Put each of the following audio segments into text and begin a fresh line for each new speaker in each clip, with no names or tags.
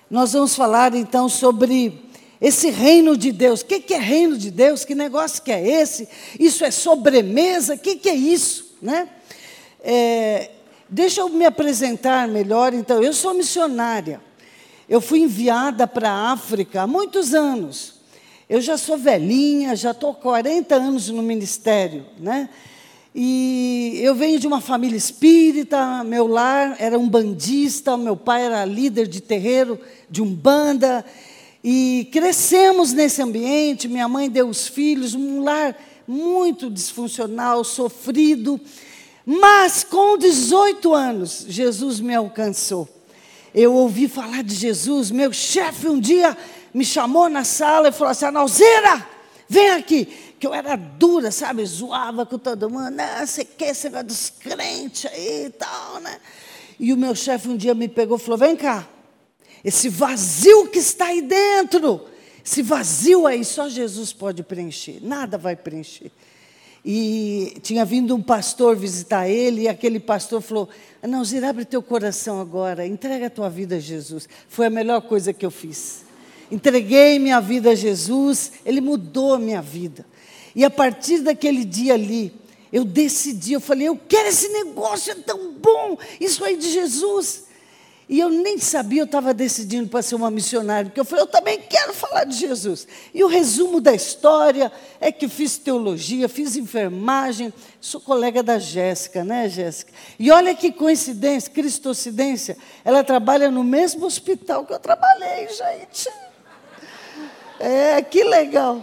Nós vamos falar então sobre esse reino de Deus. O que é reino de Deus? Que negócio que é esse? Isso é sobremesa? O que é isso? Né? Deixa eu me apresentar melhor. Então, eu sou missionária. Eu fui enviada para a África há muitos anos. Eu já sou velhinha, já estou há 40 anos no ministério, né? E eu venho de uma família espírita, meu lar era umbandista, meu pai era líder de terreiro de umbanda, e crescemos nesse ambiente, minha mãe deu os filhos, um lar muito disfuncional, sofrido, mas com 18 anos, Jesus me alcançou. Eu ouvi falar de Jesus, meu chefe um dia me chamou na sala e falou assim: Analzira, vem aqui. Que eu era dura, sabe, zoava com todo mundo, né? Você quer esse negócio dos crentes aí e tal, né? E o meu chefe um dia me pegou e falou: vem cá, esse vazio que está aí dentro, esse vazio aí, só Jesus pode preencher, nada vai preencher. E tinha vindo um pastor visitar ele, e aquele pastor falou: Analzira, abre teu coração agora, entrega a tua vida a Jesus. Foi a melhor coisa que eu fiz. Entreguei minha vida a Jesus, Ele mudou a minha vida. E a partir daquele dia ali, eu decidi, eu falei: eu quero esse negócio, é tão bom, isso aí de Jesus. E eu nem sabia, eu estava decidindo para ser uma missionária, porque eu falei: eu também quero falar de Jesus. E o resumo da história é que fiz teologia, fiz enfermagem, sou colega da Jéssica, né, Jéssica? E olha que coincidência, cristocidência, ela trabalha no mesmo hospital que eu trabalhei, gente. Que legal.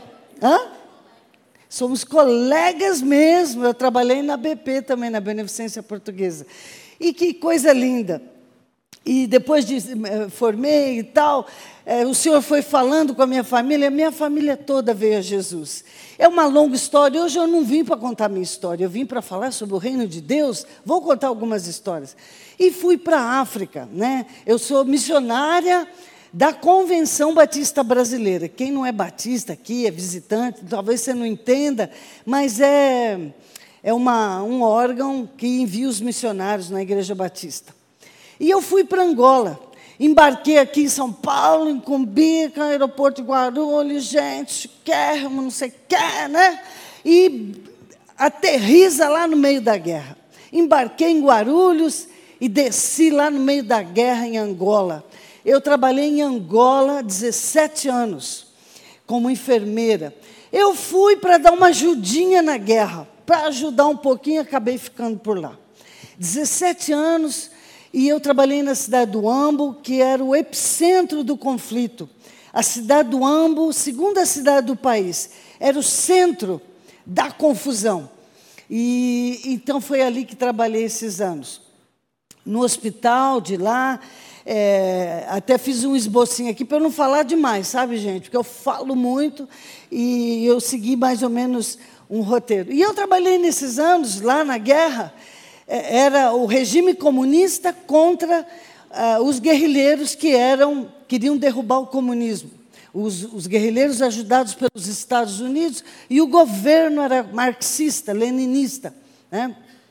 Somos colegas mesmo, eu trabalhei na BP também, na Beneficência Portuguesa. E que coisa linda. E depois formei e tal, o Senhor foi falando com a minha família toda veio a Jesus. É uma longa história, hoje eu não vim para contar minha história, eu vim para falar sobre o reino de Deus, vou contar algumas histórias. E fui para a África, né? Eu sou missionária da Convenção Batista Brasileira. Quem não é batista aqui, é visitante, talvez você não entenda, mas é um órgão que envia os missionários na Igreja Batista. E eu fui para Angola, embarquei aqui em São Paulo, em Cumbica, aeroporto de Guarulhos, gente, não sei o que, né? E aterriza lá no meio da guerra. Embarquei em Guarulhos e desci lá no meio da guerra em Angola. Eu trabalhei em Angola 17 anos, como enfermeira. Eu fui para dar uma ajudinha na guerra, para ajudar um pouquinho, acabei ficando por lá. 17 anos, e eu trabalhei na cidade do Ambo, que era o epicentro do conflito. A cidade do Ambo, segunda cidade do país, era o centro da confusão. E então foi ali que trabalhei esses anos. No hospital de lá, até fiz um esbocinho aqui para eu não falar demais, sabe, gente? Porque eu falo muito e eu segui mais ou menos um roteiro. E eu trabalhei nesses anos, lá na guerra, era o regime comunista contra os guerrilheiros que queriam derrubar o comunismo. Os guerrilheiros ajudados pelos Estados Unidos, e o governo era marxista, leninista, né?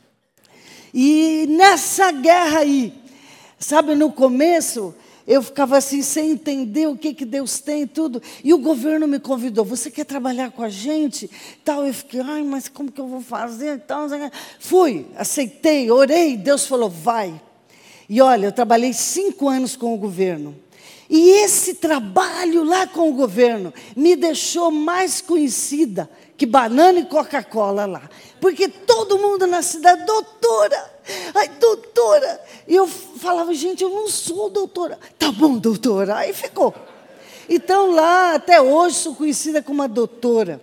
E nessa guerra aí, sabe, no começo, eu ficava assim, sem entender o que Deus tem e tudo. E o governo me convidou: você quer trabalhar com a gente? Tal, eu fiquei: ai, mas como que eu vou fazer? Tal, fui, aceitei, orei, Deus falou: vai. E olha, eu trabalhei 5 anos com o governo. E esse trabalho lá com o governo me deixou mais conhecida que banana e Coca-Cola lá. Porque todo mundo na cidade: doutora, ai, doutora. E eu falava: gente, eu não sou doutora. Tá bom, doutora. Aí ficou. Então lá, até hoje, sou conhecida como a doutora.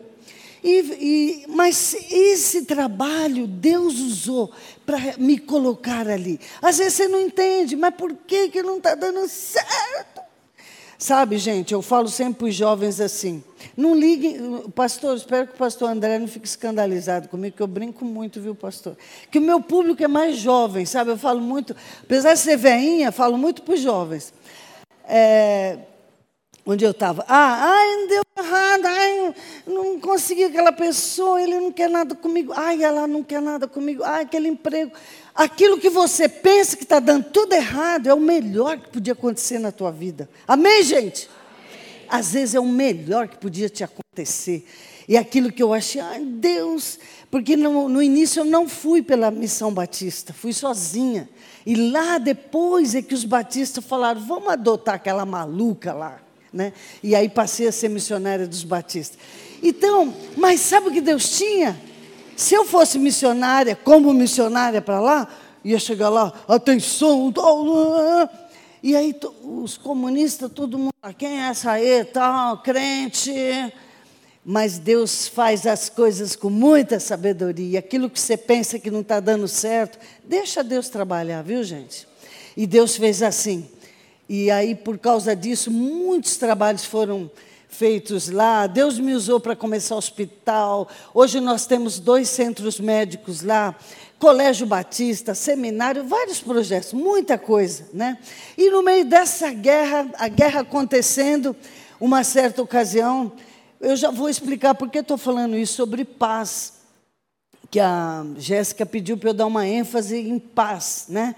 Mas esse trabalho Deus usou para me colocar ali. Às vezes você não entende, mas por que não está dando certo? Sabe, gente, eu falo sempre para os jovens assim: não liguem, pastor, espero que o pastor André não fique escandalizado comigo, que eu brinco muito, viu, pastor? Que o meu público é mais jovem, sabe? Eu falo muito, apesar de ser veinha, falo muito para os jovens. Onde eu estava? Ai, deu errado, ai, não consegui aquela pessoa, ele não quer nada comigo, ai, ela não quer nada comigo, ai, aquele emprego. Aquilo que você pensa que está dando tudo errado é o melhor que podia acontecer na tua vida. Amém, gente? Amém. Às vezes é o melhor que podia te acontecer. E aquilo que eu achei, ai, Deus, porque no início eu não fui pela Missão Batista, fui sozinha. E lá depois é que os batistas falaram, vamos adotar aquela maluca lá. Né? E aí passei a ser missionária dos batistas. Então, mas sabe o que Deus tinha? Se eu fosse missionária, como missionária para lá, ia chegar lá, atenção, e aí os comunistas, todo mundo, quem é essa aí, tal, crente? Mas Deus faz as coisas com muita sabedoria. Aquilo que você pensa que não está dando certo, deixa Deus trabalhar, viu, gente? E Deus fez assim. E aí, por causa disso, muitos trabalhos foram feitos lá. Deus me usou para começar o hospital. Hoje nós temos 2 centros médicos lá, Colégio Batista, seminário, vários projetos, muita coisa, né? E no meio dessa guerra, a guerra acontecendo, uma certa ocasião, eu já vou explicar por que estou falando isso, sobre paz, que a Jéssica pediu para eu dar uma ênfase em paz, né?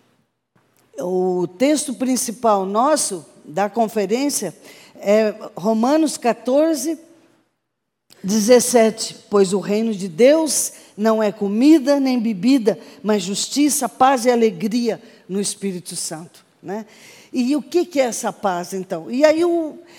O texto principal nosso, da conferência, é Romanos 14, 17. Pois o reino de Deus não é comida nem bebida, mas justiça, paz e alegria no Espírito Santo. Né? E o que é essa paz, então? E aí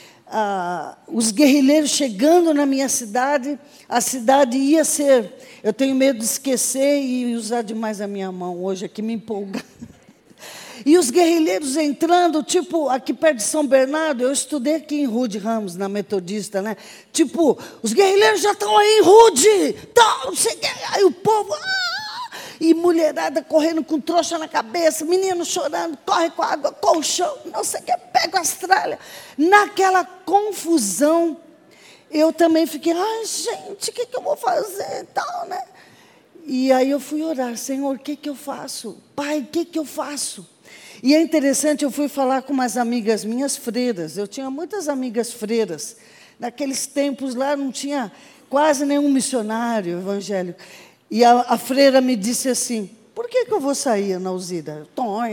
os guerrilheiros chegando na minha cidade, a cidade ia ser... Eu tenho medo de esquecer e usar demais a minha mão hoje, aqui me empolga. E os guerrilheiros entrando, tipo, aqui perto de São Bernardo, eu estudei aqui em Rude Ramos, na Metodista, né? Tipo, os guerrilheiros já estão aí em Rude, tal, aí o povo, e mulherada correndo com trouxa na cabeça, menino chorando, corre com água, colchão, não sei o que, pega as tralhas. Naquela confusão, eu também fiquei, ai, gente, o que eu vou fazer, tal, né? E aí eu fui orar, Senhor, o que eu faço? Pai, o que eu faço? E é interessante, eu fui falar com umas amigas minhas freiras. Eu tinha muitas amigas freiras. Naqueles tempos lá não tinha quase nenhum missionário evangélico. E a freira me disse assim, por que eu vou sair, Ana Alzira?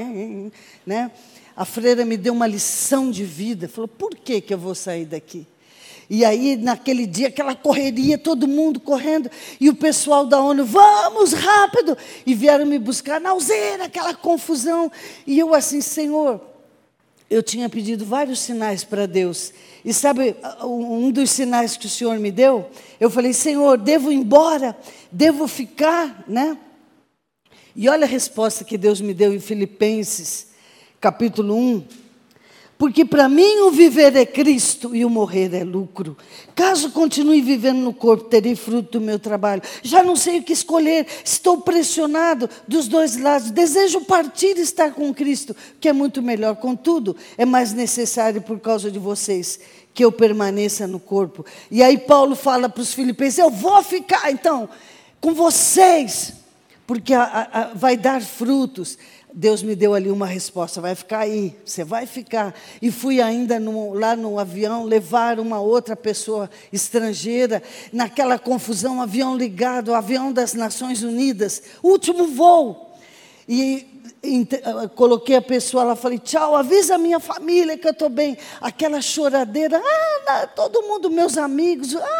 Né? A freira me deu uma lição de vida. Falou, por que eu vou sair daqui? E aí, naquele dia, aquela correria, todo mundo correndo, e o pessoal da ONU, vamos, rápido! E vieram me buscar, na Alzira, aquela confusão. E eu assim, Senhor, eu tinha pedido vários sinais para Deus. E sabe, um dos sinais que o Senhor me deu? Eu falei, Senhor, devo ir embora? Devo ficar? Né? E olha a resposta que Deus me deu em Filipenses, capítulo 1. Porque para mim o viver é Cristo e o morrer é lucro. Caso continue vivendo no corpo, terei fruto do meu trabalho. Já não sei o que escolher, estou pressionado dos dois lados. Desejo partir e estar com Cristo, que é muito melhor. Contudo, é mais necessário por causa de vocês que eu permaneça no corpo. E aí Paulo fala para os filipenses, eu vou ficar então com vocês, porque vai dar frutos. Deus me deu ali uma resposta, vai ficar aí, você vai ficar. E fui ainda lá no avião levar uma outra pessoa estrangeira, naquela confusão, avião ligado, avião das Nações Unidas, último voo. E coloquei a pessoa lá, falei, tchau, avisa a minha família que eu estou bem. Aquela choradeira, não, todo mundo, meus amigos, não.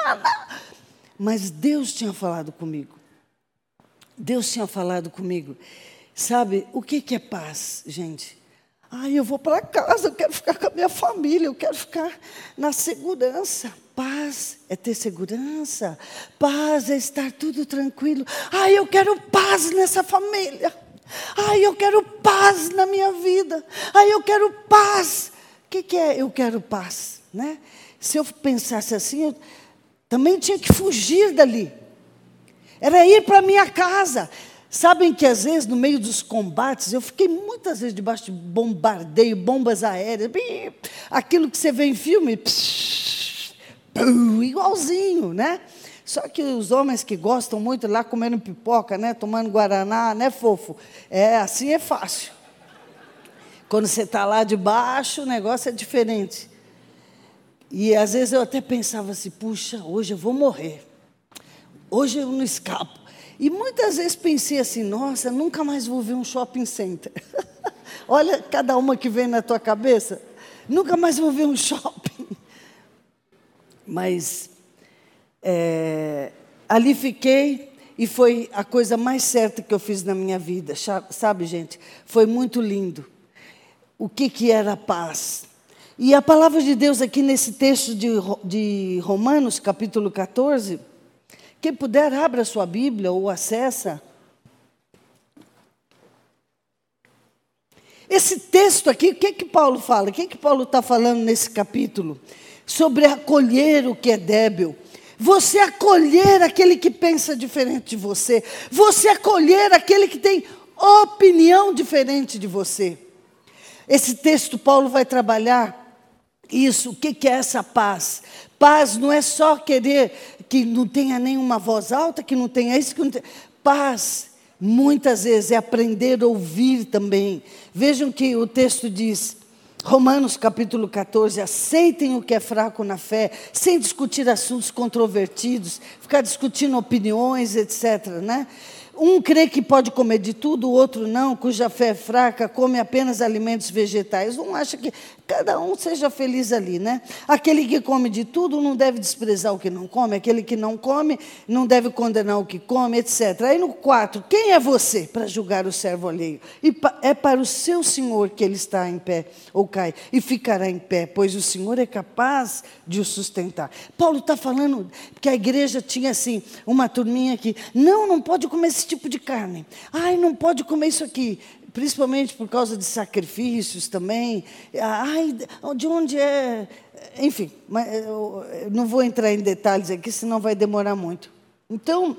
Mas Deus tinha falado comigo. Deus tinha falado comigo. Sabe, o que é paz, gente? Eu vou para casa, eu quero ficar com a minha família, eu quero ficar na segurança. Paz é ter segurança, paz é estar tudo tranquilo. Eu quero paz nessa família. Eu quero paz na minha vida. Eu quero paz. O que é eu quero paz? Né? Se eu pensasse assim, eu também tinha que fugir dali. Era ir para a minha casa. Sabem que, às vezes, no meio dos combates, eu fiquei muitas vezes debaixo de bombardeio, bombas aéreas, aquilo que você vê em filme, igualzinho, né? Só que os homens que gostam muito lá comendo pipoca, né? Tomando guaraná, né, fofo? Assim é fácil. Quando você está lá debaixo, o negócio é diferente. E às vezes eu até pensava assim, puxa, hoje eu vou morrer. Hoje eu não escapo. E muitas vezes pensei assim, nossa, nunca mais vou ver um shopping center. Olha cada uma que vem na tua cabeça. Nunca mais vou ver um shopping. Mas ali fiquei e foi a coisa mais certa que eu fiz na minha vida. Sabe, gente? Foi muito lindo. O que era paz? E a palavra de Deus aqui nesse texto de Romanos, capítulo 14, quem puder, abra a sua Bíblia ou acessa. Esse texto aqui, o que Paulo fala? O que Paulo está falando nesse capítulo? Sobre acolher o que é débil. Você acolher aquele que pensa diferente de você. Você acolher aquele que tem opinião diferente de você. Esse texto, Paulo vai trabalhar isso. O que é essa paz? Paz não é só querer que não tenha nenhuma voz alta, que não tenha isso, que não tenha... Paz, muitas vezes, é aprender a ouvir também. Vejam que o texto diz, Romanos capítulo 14, aceitem o que é fraco na fé, sem discutir assuntos controvertidos, ficar discutindo opiniões, etc., né? Um crê que pode comer de tudo, o outro não, cuja fé é fraca, come apenas alimentos vegetais. Um acha que cada um seja feliz ali, né? Aquele que come de tudo não deve desprezar o que não come, aquele que não come não deve condenar o que come, etc. Aí no 4, quem é você para julgar o servo alheio? E é para o seu Senhor que ele está em pé, ou cai, e ficará em pé, pois o Senhor é capaz de o sustentar. Paulo está falando que a igreja tinha assim, uma turminha que, não pode comer esse tipo de carne. Ai, não pode comer isso aqui. Principalmente por causa de sacrifícios também. Ai, de onde é... Enfim, mas eu não vou entrar em detalhes aqui, senão vai demorar muito. Então,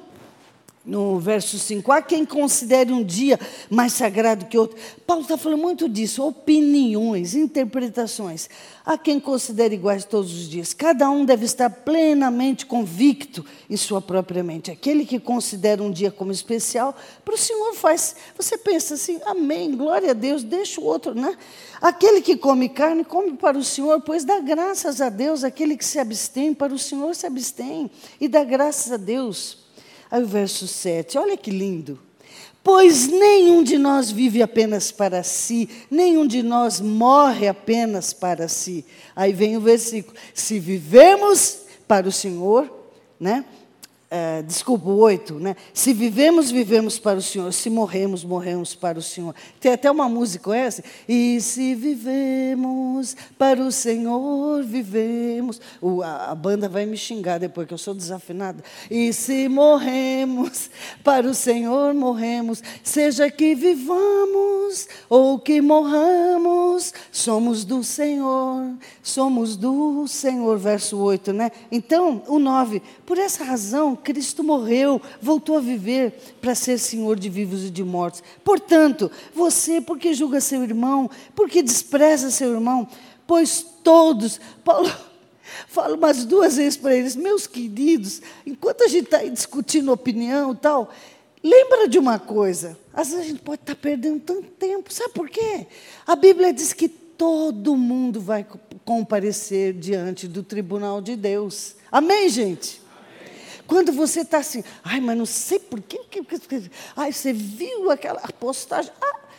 no verso 5, há quem considere um dia mais sagrado que outro. Paulo está falando muito disso, opiniões, interpretações. Há quem considere iguais todos os dias. Cada um deve estar plenamente convicto em sua própria mente. Aquele que considera um dia como especial, para o Senhor faz. Você pensa assim, amém, glória a Deus, deixa o outro, né? Aquele que come carne, come para o Senhor, pois dá graças a Deus. Aquele que se abstém, para o Senhor se abstém. E dá graças a Deus. Aí o verso 7, olha que lindo. Pois nenhum de nós vive apenas para si, nenhum de nós morre apenas para si. Aí vem o versículo, se vivemos para o Senhor, né? Desculpa, o 8, né? Se vivemos, vivemos para o Senhor. Se morremos, morremos para o Senhor. Tem até uma música essa. E se vivemos para o Senhor, vivemos. A banda vai me xingar depois, que eu sou desafinada. E se morremos para o Senhor, morremos. Seja que vivamos ou que morramos, somos do Senhor. Somos do Senhor. Verso 8, né? Então, o 9. Por essa razão, Cristo morreu, voltou a viver para ser Senhor de vivos e de mortos. Portanto, você, por que julga seu irmão? Por que despreza seu irmão? Pois todos... Paulo fala umas 2 vezes para eles, meus queridos, enquanto a gente está aí discutindo opinião e tal, lembra de uma coisa, às vezes a gente pode estar perdendo tanto tempo, sabe por quê? A Bíblia diz que todo mundo vai comparecer diante do tribunal de Deus. Amém, gente? Quando você está assim, ai, mas não sei por quê. Ai, você viu aquela postagem?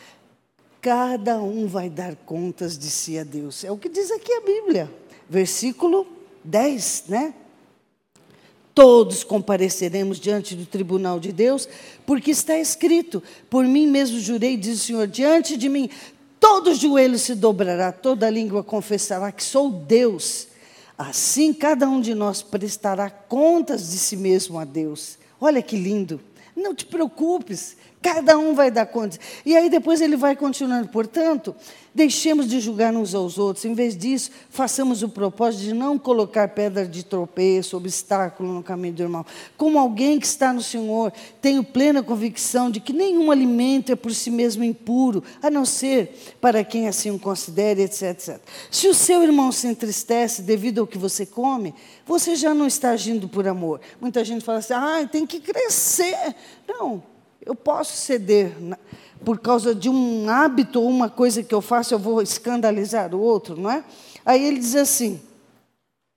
Cada um vai dar contas de si a Deus. É o que diz aqui a Bíblia. Versículo 10, né? Todos compareceremos diante do tribunal de Deus, porque está escrito, por mim mesmo jurei, diz o Senhor, diante de mim, todo joelho se dobrará, toda língua confessará que sou Deus. Assim, cada um de nós prestará contas de si mesmo a Deus. Olha que lindo. Não te preocupes, cada um vai dar contas. E aí depois ele vai continuando. Portanto, deixemos de julgar uns aos outros. Em vez disso, façamos o propósito de não colocar pedra de tropeço, obstáculo no caminho do irmão. Como alguém que está no Senhor, tenho plena convicção de que nenhum alimento é por si mesmo impuro, a não ser para quem assim o considere, etc, etc. Se o seu irmão se entristece devido ao que você come, você já não está agindo por amor. Muita gente fala assim, tem que crescer. Não, eu posso ceder por causa de um hábito ou uma coisa que eu faço, eu vou escandalizar o outro, não é? Aí ele diz assim,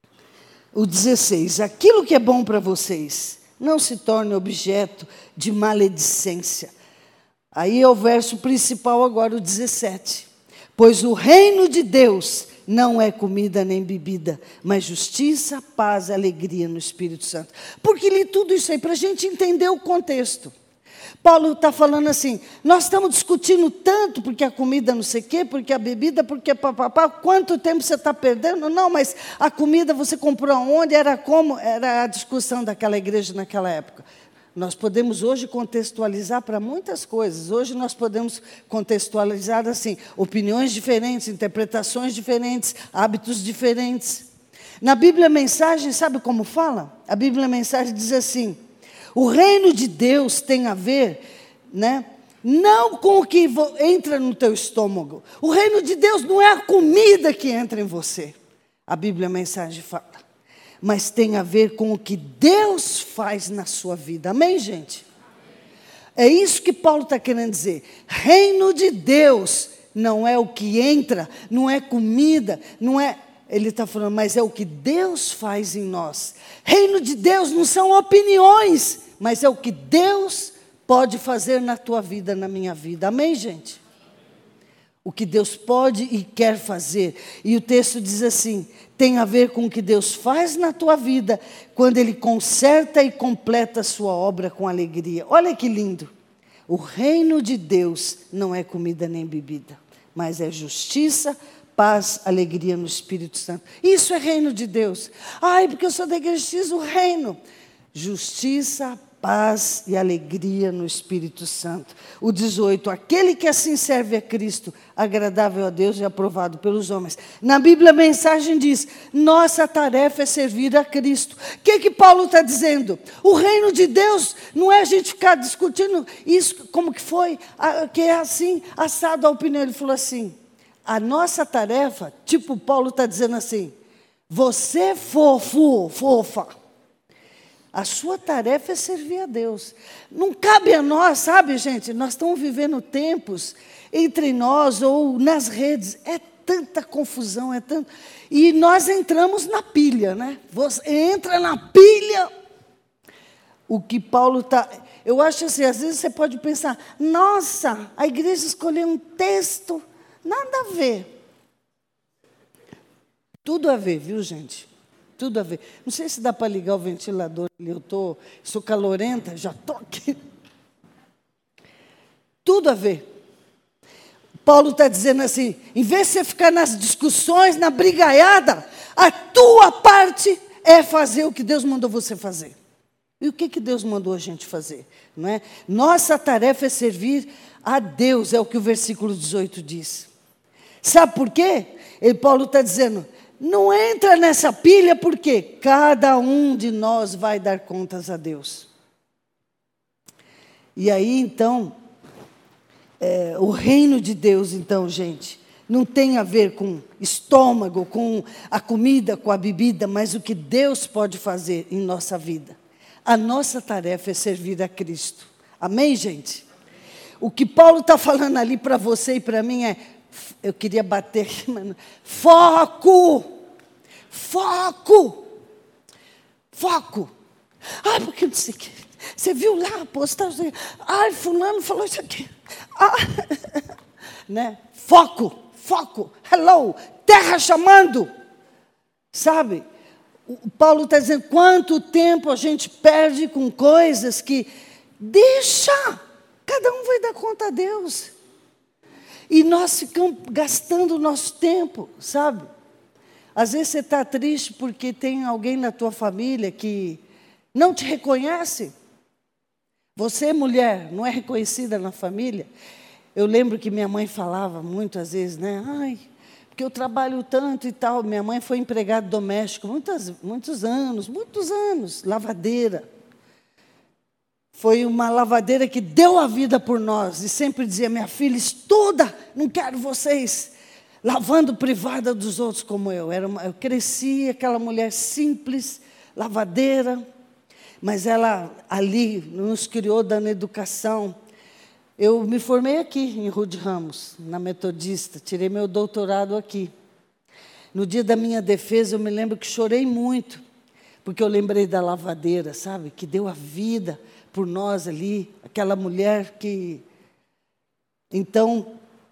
O 16, aquilo que é bom para vocês, não se torne objeto de maledicência. Aí é o verso principal agora, o 17. Pois o reino de Deus não é comida nem bebida, mas justiça, paz e alegria no Espírito Santo. Por que li tudo isso aí? Para a gente entender o contexto. Paulo está falando assim, nós estamos discutindo tanto porque a comida não sei o quê, porque a bebida, porque papapá, quanto tempo você está perdendo? Não, mas a comida você comprou aonde? Era como? Era a discussão daquela igreja naquela época. Nós podemos hoje contextualizar para muitas coisas. Hoje nós podemos contextualizar assim, opiniões diferentes, interpretações diferentes, hábitos diferentes. Na Bíblia Mensagem, sabe como fala? A Bíblia Mensagem diz assim, o reino de Deus tem a ver, né, não com o que entra no teu estômago. O reino de Deus não é a comida que entra em você. A Bíblia Mensagem fala. Mas tem a ver com o que Deus faz na sua vida. Amém, gente? É isso que Paulo está querendo dizer. Reino de Deus não é o que entra, não é comida, não é... Ele está falando, mas é o que Deus faz em nós. Reino de Deus não são opiniões, mas é o que Deus pode fazer na tua vida, na minha vida. Amém, gente? O que Deus pode e quer fazer. E o texto diz assim, tem a ver com o que Deus faz na tua vida, quando Ele conserta e completa a sua obra com alegria. Olha que lindo. O reino de Deus não é comida nem bebida, mas é justiça, paz, alegria no Espírito Santo. Isso é reino de Deus. Ai, porque eu sou da igreja X, o reino. Justiça, paz e alegria no Espírito Santo. O 18, aquele que assim serve a Cristo, agradável a Deus e aprovado pelos homens. Na Bíblia a mensagem diz, nossa tarefa é servir a Cristo. O que Paulo está dizendo? O reino de Deus não é a gente ficar discutindo isso, como que foi, que é assim, assado a opinião. Ele falou assim, a nossa tarefa, tipo Paulo está dizendo assim, você fofa, a sua tarefa é servir a Deus. Não cabe a nós, sabe, gente? Nós estamos vivendo tempos entre nós ou nas redes. É tanta confusão, é tanto... E nós entramos na pilha, né? Você entra na pilha. O que Paulo está... Eu acho assim, às vezes você pode pensar, nossa, a igreja escolheu um texto, nada a ver. Tudo a ver, viu, gente? Tudo a ver. Não sei se dá para ligar o ventilador. Sou calorenta, já estou aqui. Tudo a ver. Paulo está dizendo assim, em vez de você ficar nas discussões, na brigaiada, a tua parte é fazer o que Deus mandou você fazer. E o que Deus mandou a gente fazer? Não é? Nossa tarefa é servir a Deus, é o que o versículo 18 diz. Sabe por quê? Paulo está dizendo, não entra nessa pilha, porque cada um de nós vai dar contas a Deus. E aí, então, o reino de Deus, então, gente, não tem a ver com estômago, com a comida, com a bebida, mas o que Deus pode fazer em nossa vida. A nossa tarefa é servir a Cristo. Amém, gente? O que Paulo está falando ali para você e para mim é, eu queria bater aqui, mano, foco! Foco! Foco! Ah, porque não sei o que. Você viu lá a postagem? Ah, fulano falou isso aqui. Ah, né? Foco! Foco! Hello! Terra chamando! Sabe? O Paulo está dizendo, quanto tempo a gente perde com coisas que... Deixa! Cada um vai dar conta a Deus. E nós ficamos gastando o nosso tempo, sabe? Às vezes você está triste porque tem alguém na tua família que não te reconhece. Você, mulher, não é reconhecida na família. Eu lembro que minha mãe falava muitas vezes, né? Ai, porque eu trabalho tanto e tal. Minha mãe foi empregada doméstica muitos anos, lavadeira. Foi uma lavadeira que deu a vida por nós. E sempre dizia, minha filha, estuda, não quero vocês lavando privada dos outros como eu. Eu cresci, aquela mulher simples, lavadeira, mas ela ali nos criou dando educação. Eu me formei aqui em Rude Ramos, na Metodista, tirei meu doutorado aqui. No dia da minha defesa, eu me lembro que chorei muito, porque eu lembrei da lavadeira, sabe? Que deu a vida por nós ali, aquela mulher que... Então,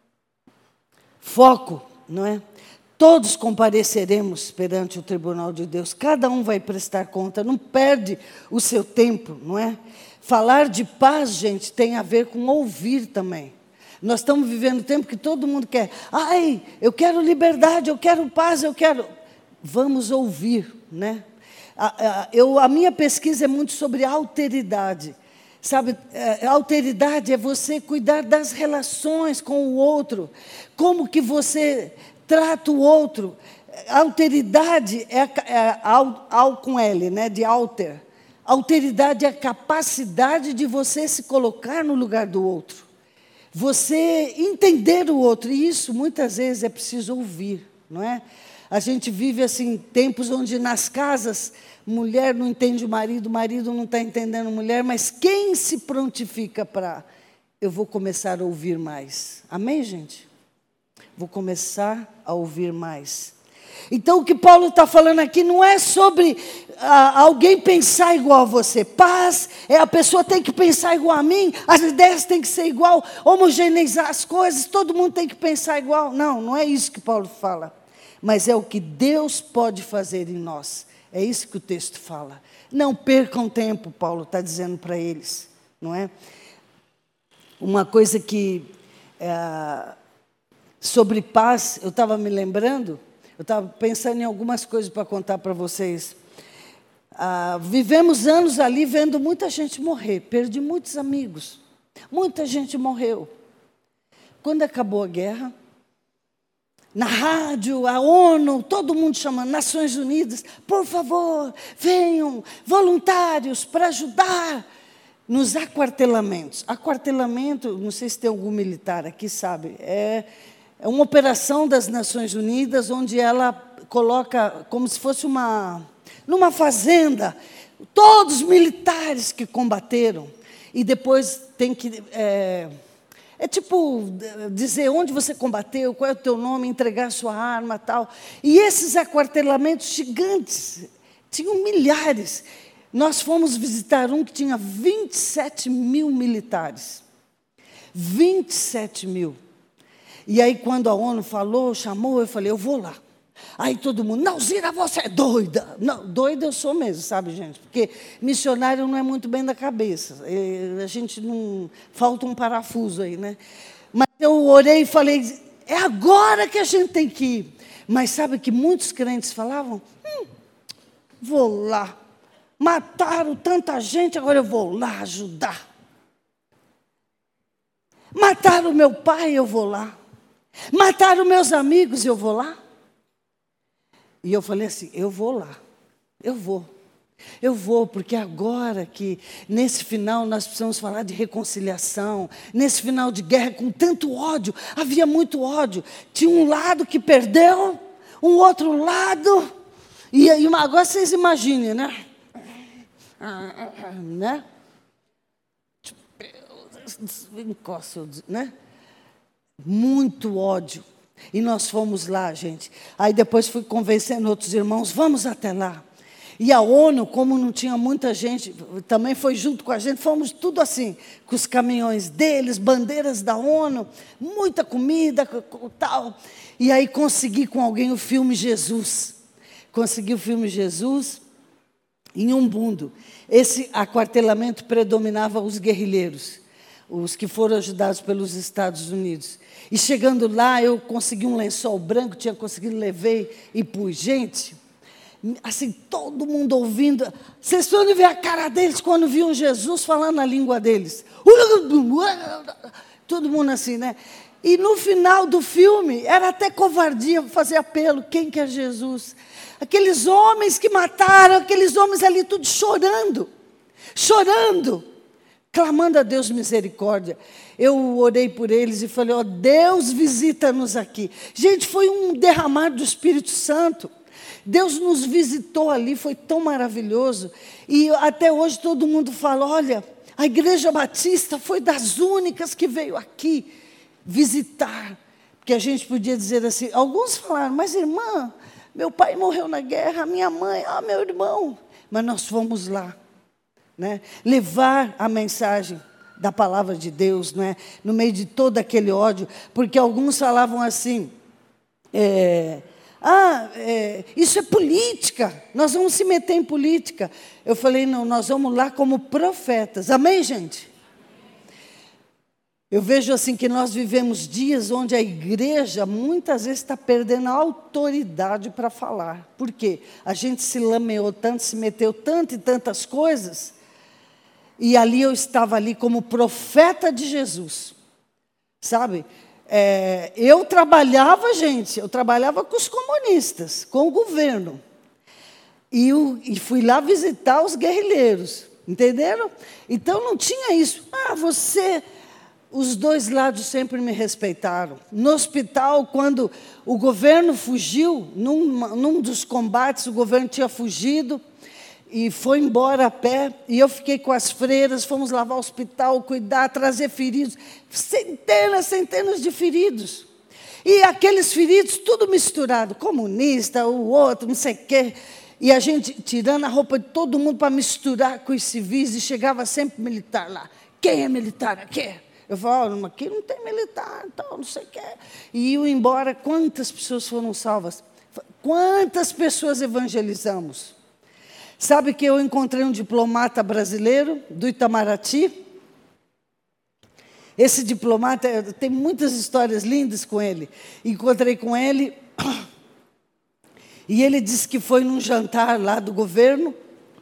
foco, não é? Todos compareceremos perante o tribunal de Deus, cada um vai prestar conta, não perde o seu tempo, não é? Falar de paz, gente, tem a ver com ouvir também. Nós estamos vivendo um tempo que todo mundo quer, eu quero liberdade, eu quero paz, eu quero... Vamos ouvir, né? A minha pesquisa é muito sobre alteridade. Sabe, alteridade é você cuidar das relações com o outro, como que você trata o outro. Alteridade é com L, né, de alter. Alteridade é a capacidade de você se colocar no lugar do outro. Você entender o outro, e isso muitas vezes é preciso ouvir, não é? A gente vive assim, tempos onde nas casas, mulher não entende o marido não está entendendo a mulher, mas quem se prontifica para, eu vou começar a ouvir mais. Amém, gente? Vou começar a ouvir mais. Então, o que Paulo está falando aqui não é sobre alguém pensar igual a você. Paz é a pessoa tem que pensar igual a mim, as ideias têm que ser igual, homogeneizar as coisas, todo mundo tem que pensar igual. Não, não é isso que Paulo fala. Mas é o que Deus pode fazer em nós. É isso que o texto fala. Não percam tempo, Paulo está dizendo para eles, não é? Uma coisa que, sobre paz, eu estava me lembrando, eu estava pensando em algumas coisas para contar para vocês. Vivemos anos ali vendo muita gente morrer, perdi muitos amigos, muita gente morreu. Quando acabou a guerra, na rádio, a ONU, todo mundo chamando, Nações Unidas, por favor, venham, voluntários, para ajudar nos aquartelamentos. Aquartelamento, não sei se tem algum militar aqui, sabe, é uma operação das Nações Unidas, onde ela coloca, como se fosse numa fazenda, todos os militares que combateram, e depois tem que... É tipo dizer onde você combateu, qual é o teu nome, entregar sua arma, tal. E esses aquartelamentos gigantes, tinham milhares. Nós fomos visitar um que tinha 27 mil militares. 27 mil. E aí, quando a ONU chamou, eu falei, eu vou lá. Aí todo mundo, não, Zira, você é doida. Não, doida eu sou mesmo, sabe, gente? Porque missionário não é muito bem da cabeça. A gente não... Falta um parafuso aí, né? Mas eu orei e falei, é agora que a gente tem que ir. Mas sabe que muitos crentes falavam? Vou lá. Mataram tanta gente, agora eu vou lá ajudar. Mataram meu pai, eu vou lá. Mataram meus amigos, eu vou lá. E eu falei assim, eu vou lá, eu vou, porque agora que nesse final nós precisamos falar de reconciliação, nesse final de guerra com tanto ódio, havia muito ódio, tinha um lado que perdeu, um outro lado, e agora vocês imaginem, né? Né? Né? Muito ódio. E nós fomos lá, gente. Aí depois fui convencendo outros irmãos, vamos até lá. E a ONU, como não tinha muita gente, também foi junto com a gente, fomos tudo assim, com os caminhões deles, bandeiras da ONU, muita comida, tal. E aí consegui com alguém o filme Jesus. Consegui o filme Jesus em Umbundo. Esse aquartelamento predominava os guerrilheiros, os que foram ajudados pelos Estados Unidos. E chegando lá, eu consegui um lençol branco, tinha conseguido, levei e pus. Gente, assim, todo mundo ouvindo. Vocês podem ver a cara deles quando viam Jesus falando a língua deles. Todo mundo assim, né? E no final do filme, era até covardia fazer apelo, quem quer Jesus? Aqueles homens que mataram, aqueles homens ali tudo chorando, clamando a Deus misericórdia. Eu orei por eles e falei, ó, Deus visita-nos aqui. Gente, foi um derramar do Espírito Santo. Deus nos visitou ali, foi tão maravilhoso. E até hoje todo mundo fala, olha, a Igreja Batista foi das únicas que veio aqui visitar. Porque a gente podia dizer assim, alguns falaram, mas irmã, meu pai morreu na guerra, minha mãe, meu irmão. mas nós fomos lá, né? Levar a mensagem da palavra de Deus, né? No meio de todo aquele ódio, porque alguns falavam assim, isso é política, nós vamos se meter em política. Eu falei, não, nós vamos lá como profetas, amém, gente? Eu vejo assim que nós vivemos dias onde a igreja muitas vezes está perdendo a autoridade para falar. Por quê? A gente se lameou tanto, se meteu tanto em tantas coisas, e ali eu estava ali como profeta de Jesus, sabe? Eu trabalhava com os comunistas, com o governo, e fui lá visitar os guerrilheiros, entenderam? Então não tinha isso, os dois lados sempre me respeitaram. No hospital, quando o governo fugiu, num dos combates, o governo tinha fugido e foi embora a pé, e eu fiquei com as freiras, fomos lavar o hospital, cuidar, trazer feridos, centenas de feridos. E aqueles feridos, tudo misturado, comunista, o outro, não sei o quê. E a gente tirando a roupa de todo mundo para misturar com os civis, e chegava sempre militar lá. Quem é militar aqui? Eu falo, aqui não tem militar, então, não sei o que. E iam embora, quantas pessoas foram salvas? Quantas pessoas evangelizamos? Sabe que eu encontrei um diplomata brasileiro, do Itamaraty? Esse diplomata, tem muitas histórias lindas com ele. Encontrei com ele, e ele disse que foi num jantar lá do governo,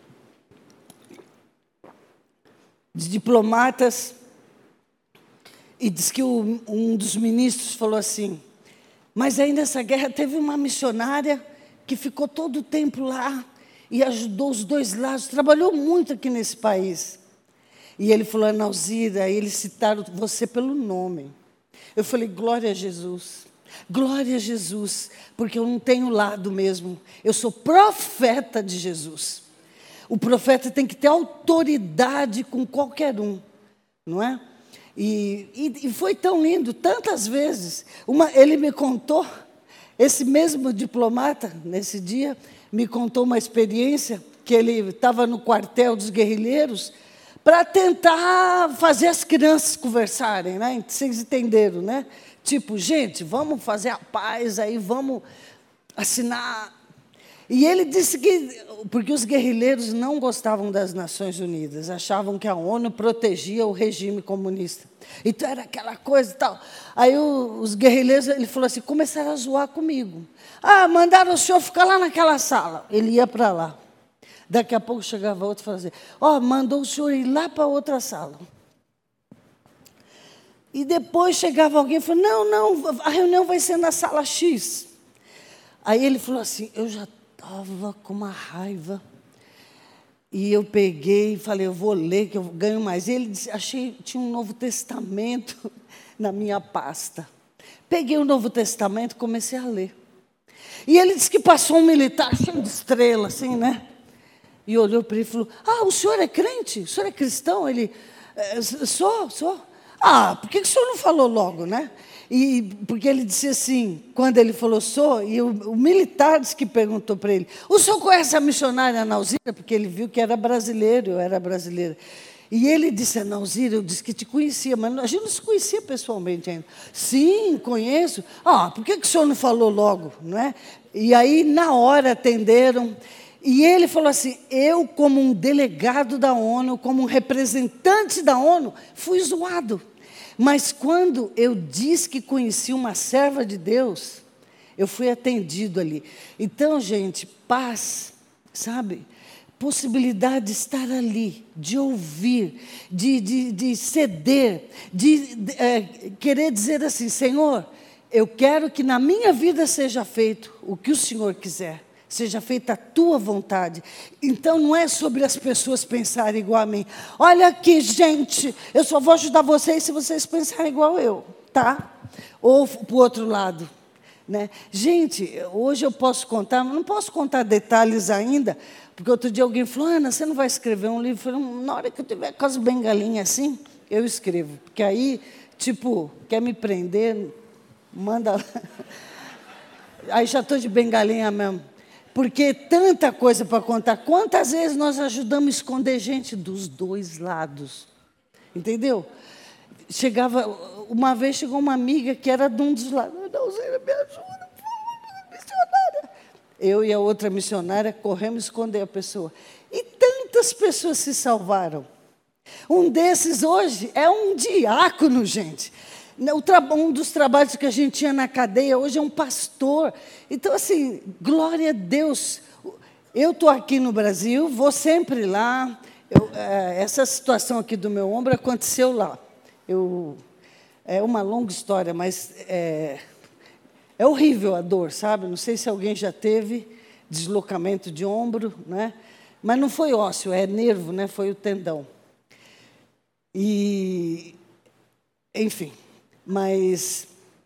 de diplomatas, e diz que um dos ministros falou assim, mas aí nessa guerra teve uma missionária que ficou todo o tempo lá e ajudou os dois lados, trabalhou muito aqui nesse país. E ele falou, Ana Alzira, e eles citaram você pelo nome. Eu falei, glória a Jesus, porque eu não tenho lado mesmo, eu sou profeta de Jesus. O profeta tem que ter autoridade com qualquer um, não é? E foi tão lindo, tantas vezes. Ele me contou, esse mesmo diplomata, nesse dia, me contou uma experiência que ele estava no quartel dos guerrilheiros para tentar fazer as crianças conversarem, né? Vocês entenderam, né? Tipo, gente, vamos fazer a paz, aí vamos assinar. E ele disse que, porque os guerrilheiros não gostavam das Nações Unidas, achavam que a ONU protegia o regime comunista. Então era aquela coisa e tal. Aí os guerrilheiros, ele falou assim, começaram a zoar comigo. Mandaram o senhor ficar lá naquela sala. Ele ia para lá. Daqui a pouco chegava outro e falava assim, mandou o senhor ir lá para outra sala. E depois chegava alguém e falou, não, a reunião vai ser na sala X. Aí ele falou assim, eu já estava com uma raiva, e eu peguei e falei, eu vou ler, que eu ganho mais. E ele disse, tinha um Novo Testamento na minha pasta. Peguei o Novo Testamento e comecei a ler. E ele disse que passou um militar cheio de estrela, assim, né? E olhou para ele e falou, o senhor é crente? O senhor é cristão? Ele, sou. Por que o senhor não falou logo, né? E porque ele disse assim, quando ele falou sou, e o militar disse que perguntou para ele, o senhor conhece a missionária Ana Alzira? Porque ele viu que era brasileiro, eu era brasileira. E ele disse, Ana Alzira, eu disse que te conhecia, mas a gente não se conhecia pessoalmente ainda. Sim, conheço. Por que o senhor não falou logo? Não é? E aí, na hora, atenderam. E ele falou assim, eu, como um delegado da ONU, como um representante da ONU, fui zoado. Mas quando eu disse que conheci uma serva de Deus, eu fui atendido ali. Então, gente, paz, sabe? Possibilidade de estar ali, de ouvir, de ceder, de querer dizer assim, Senhor, eu quero que na minha vida seja feito o que o Senhor quiser. Seja feita a tua vontade. Então, não é sobre as pessoas pensarem igual a mim. Olha aqui, gente, eu só vou ajudar vocês se vocês pensarem igual eu, tá? Ou para o outro lado, né? Gente, hoje eu posso contar, não posso contar detalhes ainda, porque outro dia alguém falou, Ana, você não vai escrever um livro? Eu falei, na hora que eu tiver com as bengalinhas assim, eu escrevo. Porque aí, tipo, quer me prender, manda lá. Aí já estou de bengalinha mesmo. Porque tanta coisa para contar. Quantas vezes nós ajudamos a esconder gente dos dois lados? Entendeu? Uma vez chegou uma amiga que era de um dos lados. Não, Zé, me ajuda, missionária. Eu e a outra missionária corremos esconder a pessoa. E tantas pessoas se salvaram. Um desses hoje é um diácono, gente. Um dos trabalhos que a gente tinha na cadeia hoje é um pastor. Então, assim, glória a Deus. Eu estou aqui no Brasil, vou sempre lá. Essa situação aqui do meu ombro aconteceu lá. É uma longa história, mas é horrível a dor, sabe? Não sei se alguém já teve deslocamento de ombro, né? Mas não foi ósseo, é nervo, né? Foi o tendão. E, enfim, mas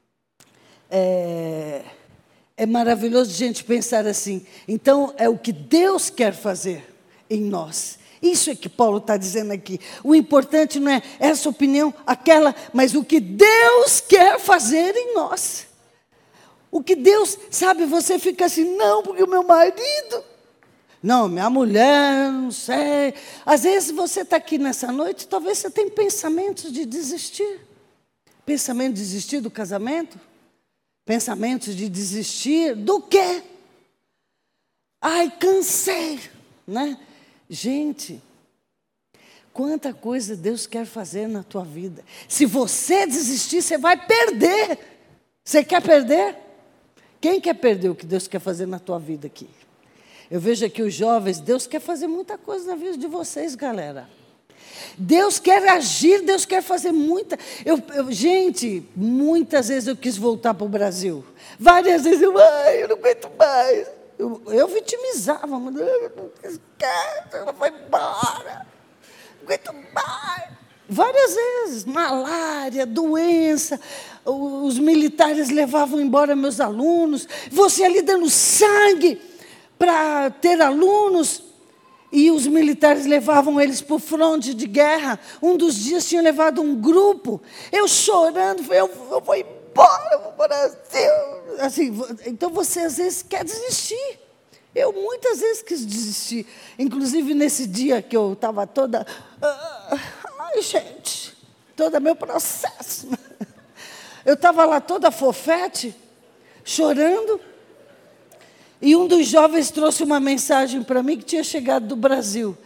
é maravilhoso a gente pensar assim. Então, é o que Deus quer fazer em nós. Isso é que Paulo está dizendo aqui. O importante não é essa opinião, aquela, mas o que Deus quer fazer em nós. O que Deus, sabe, você fica assim, não, porque o meu marido, não, minha mulher, não sei. Às vezes você está aqui nessa noite, talvez você tenha pensamentos de desistir. Pensamento de desistir do casamento? Pensamentos de desistir do quê? Ai, cansei, né? Gente, quanta coisa Deus quer fazer na tua vida. Se você desistir, você vai perder. Você quer perder? Quem quer perder o que Deus quer fazer na tua vida aqui? Eu vejo aqui os jovens, Deus quer fazer muita coisa na vida de vocês, galera. Deus quer agir, Deus quer fazer muita... Gente, muitas vezes eu quis voltar para o Brasil. Várias vezes eu não aguento mais. Eu vitimizava, mas eu não quero, ela vai embora. Não aguento mais. Várias vezes, malária, doença, os militares levavam embora meus alunos, você ali dando sangue para ter alunos, e os militares levavam eles para o fronte de guerra. Um dos dias tinha levado um grupo, eu chorando, eu vou embora, vou para o Brasil. Assim, então você às vezes quer desistir. Eu muitas vezes quis desistir, inclusive nesse dia que eu estava toda... Ai, gente, todo meu processo. Eu estava lá toda fofete, chorando, e um dos jovens trouxe uma mensagem para mim que tinha chegado do Brasil.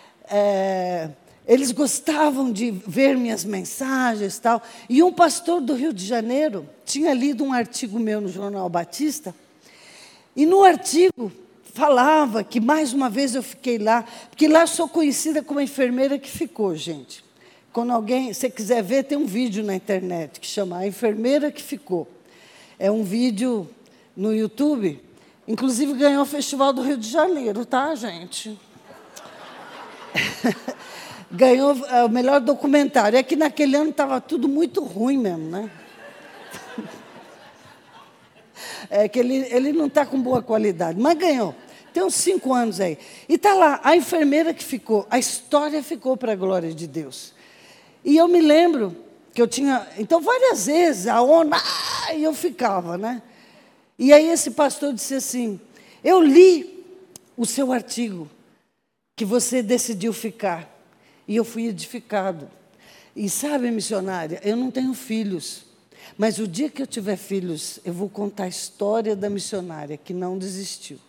Eles gostavam de ver minhas mensagens e tal. E um pastor do Rio de Janeiro tinha lido um artigo meu no Jornal Batista, e no artigo falava que mais uma vez eu fiquei lá, porque lá eu sou conhecida como a enfermeira que ficou, gente. Quando você quiser ver, tem um vídeo na internet que chama A Enfermeira que Ficou. É um vídeo no YouTube, inclusive ganhou o Festival do Rio de Janeiro, tá, gente? Ganhou o melhor documentário. É que naquele ano estava tudo muito ruim mesmo, né? É que ele não está com boa qualidade, mas ganhou. Tem uns 5 anos aí. E está lá, a enfermeira que ficou. A história ficou para a glória de Deus. E eu me lembro que eu tinha... Então, várias vezes, a ONU... E eu ficava, né? E aí esse pastor disse assim, eu li o seu artigo, que você decidiu ficar. E eu fui edificado. E sabe, missionária, eu não tenho filhos. Mas o dia que eu tiver filhos, eu vou contar a história da missionária que não desistiu.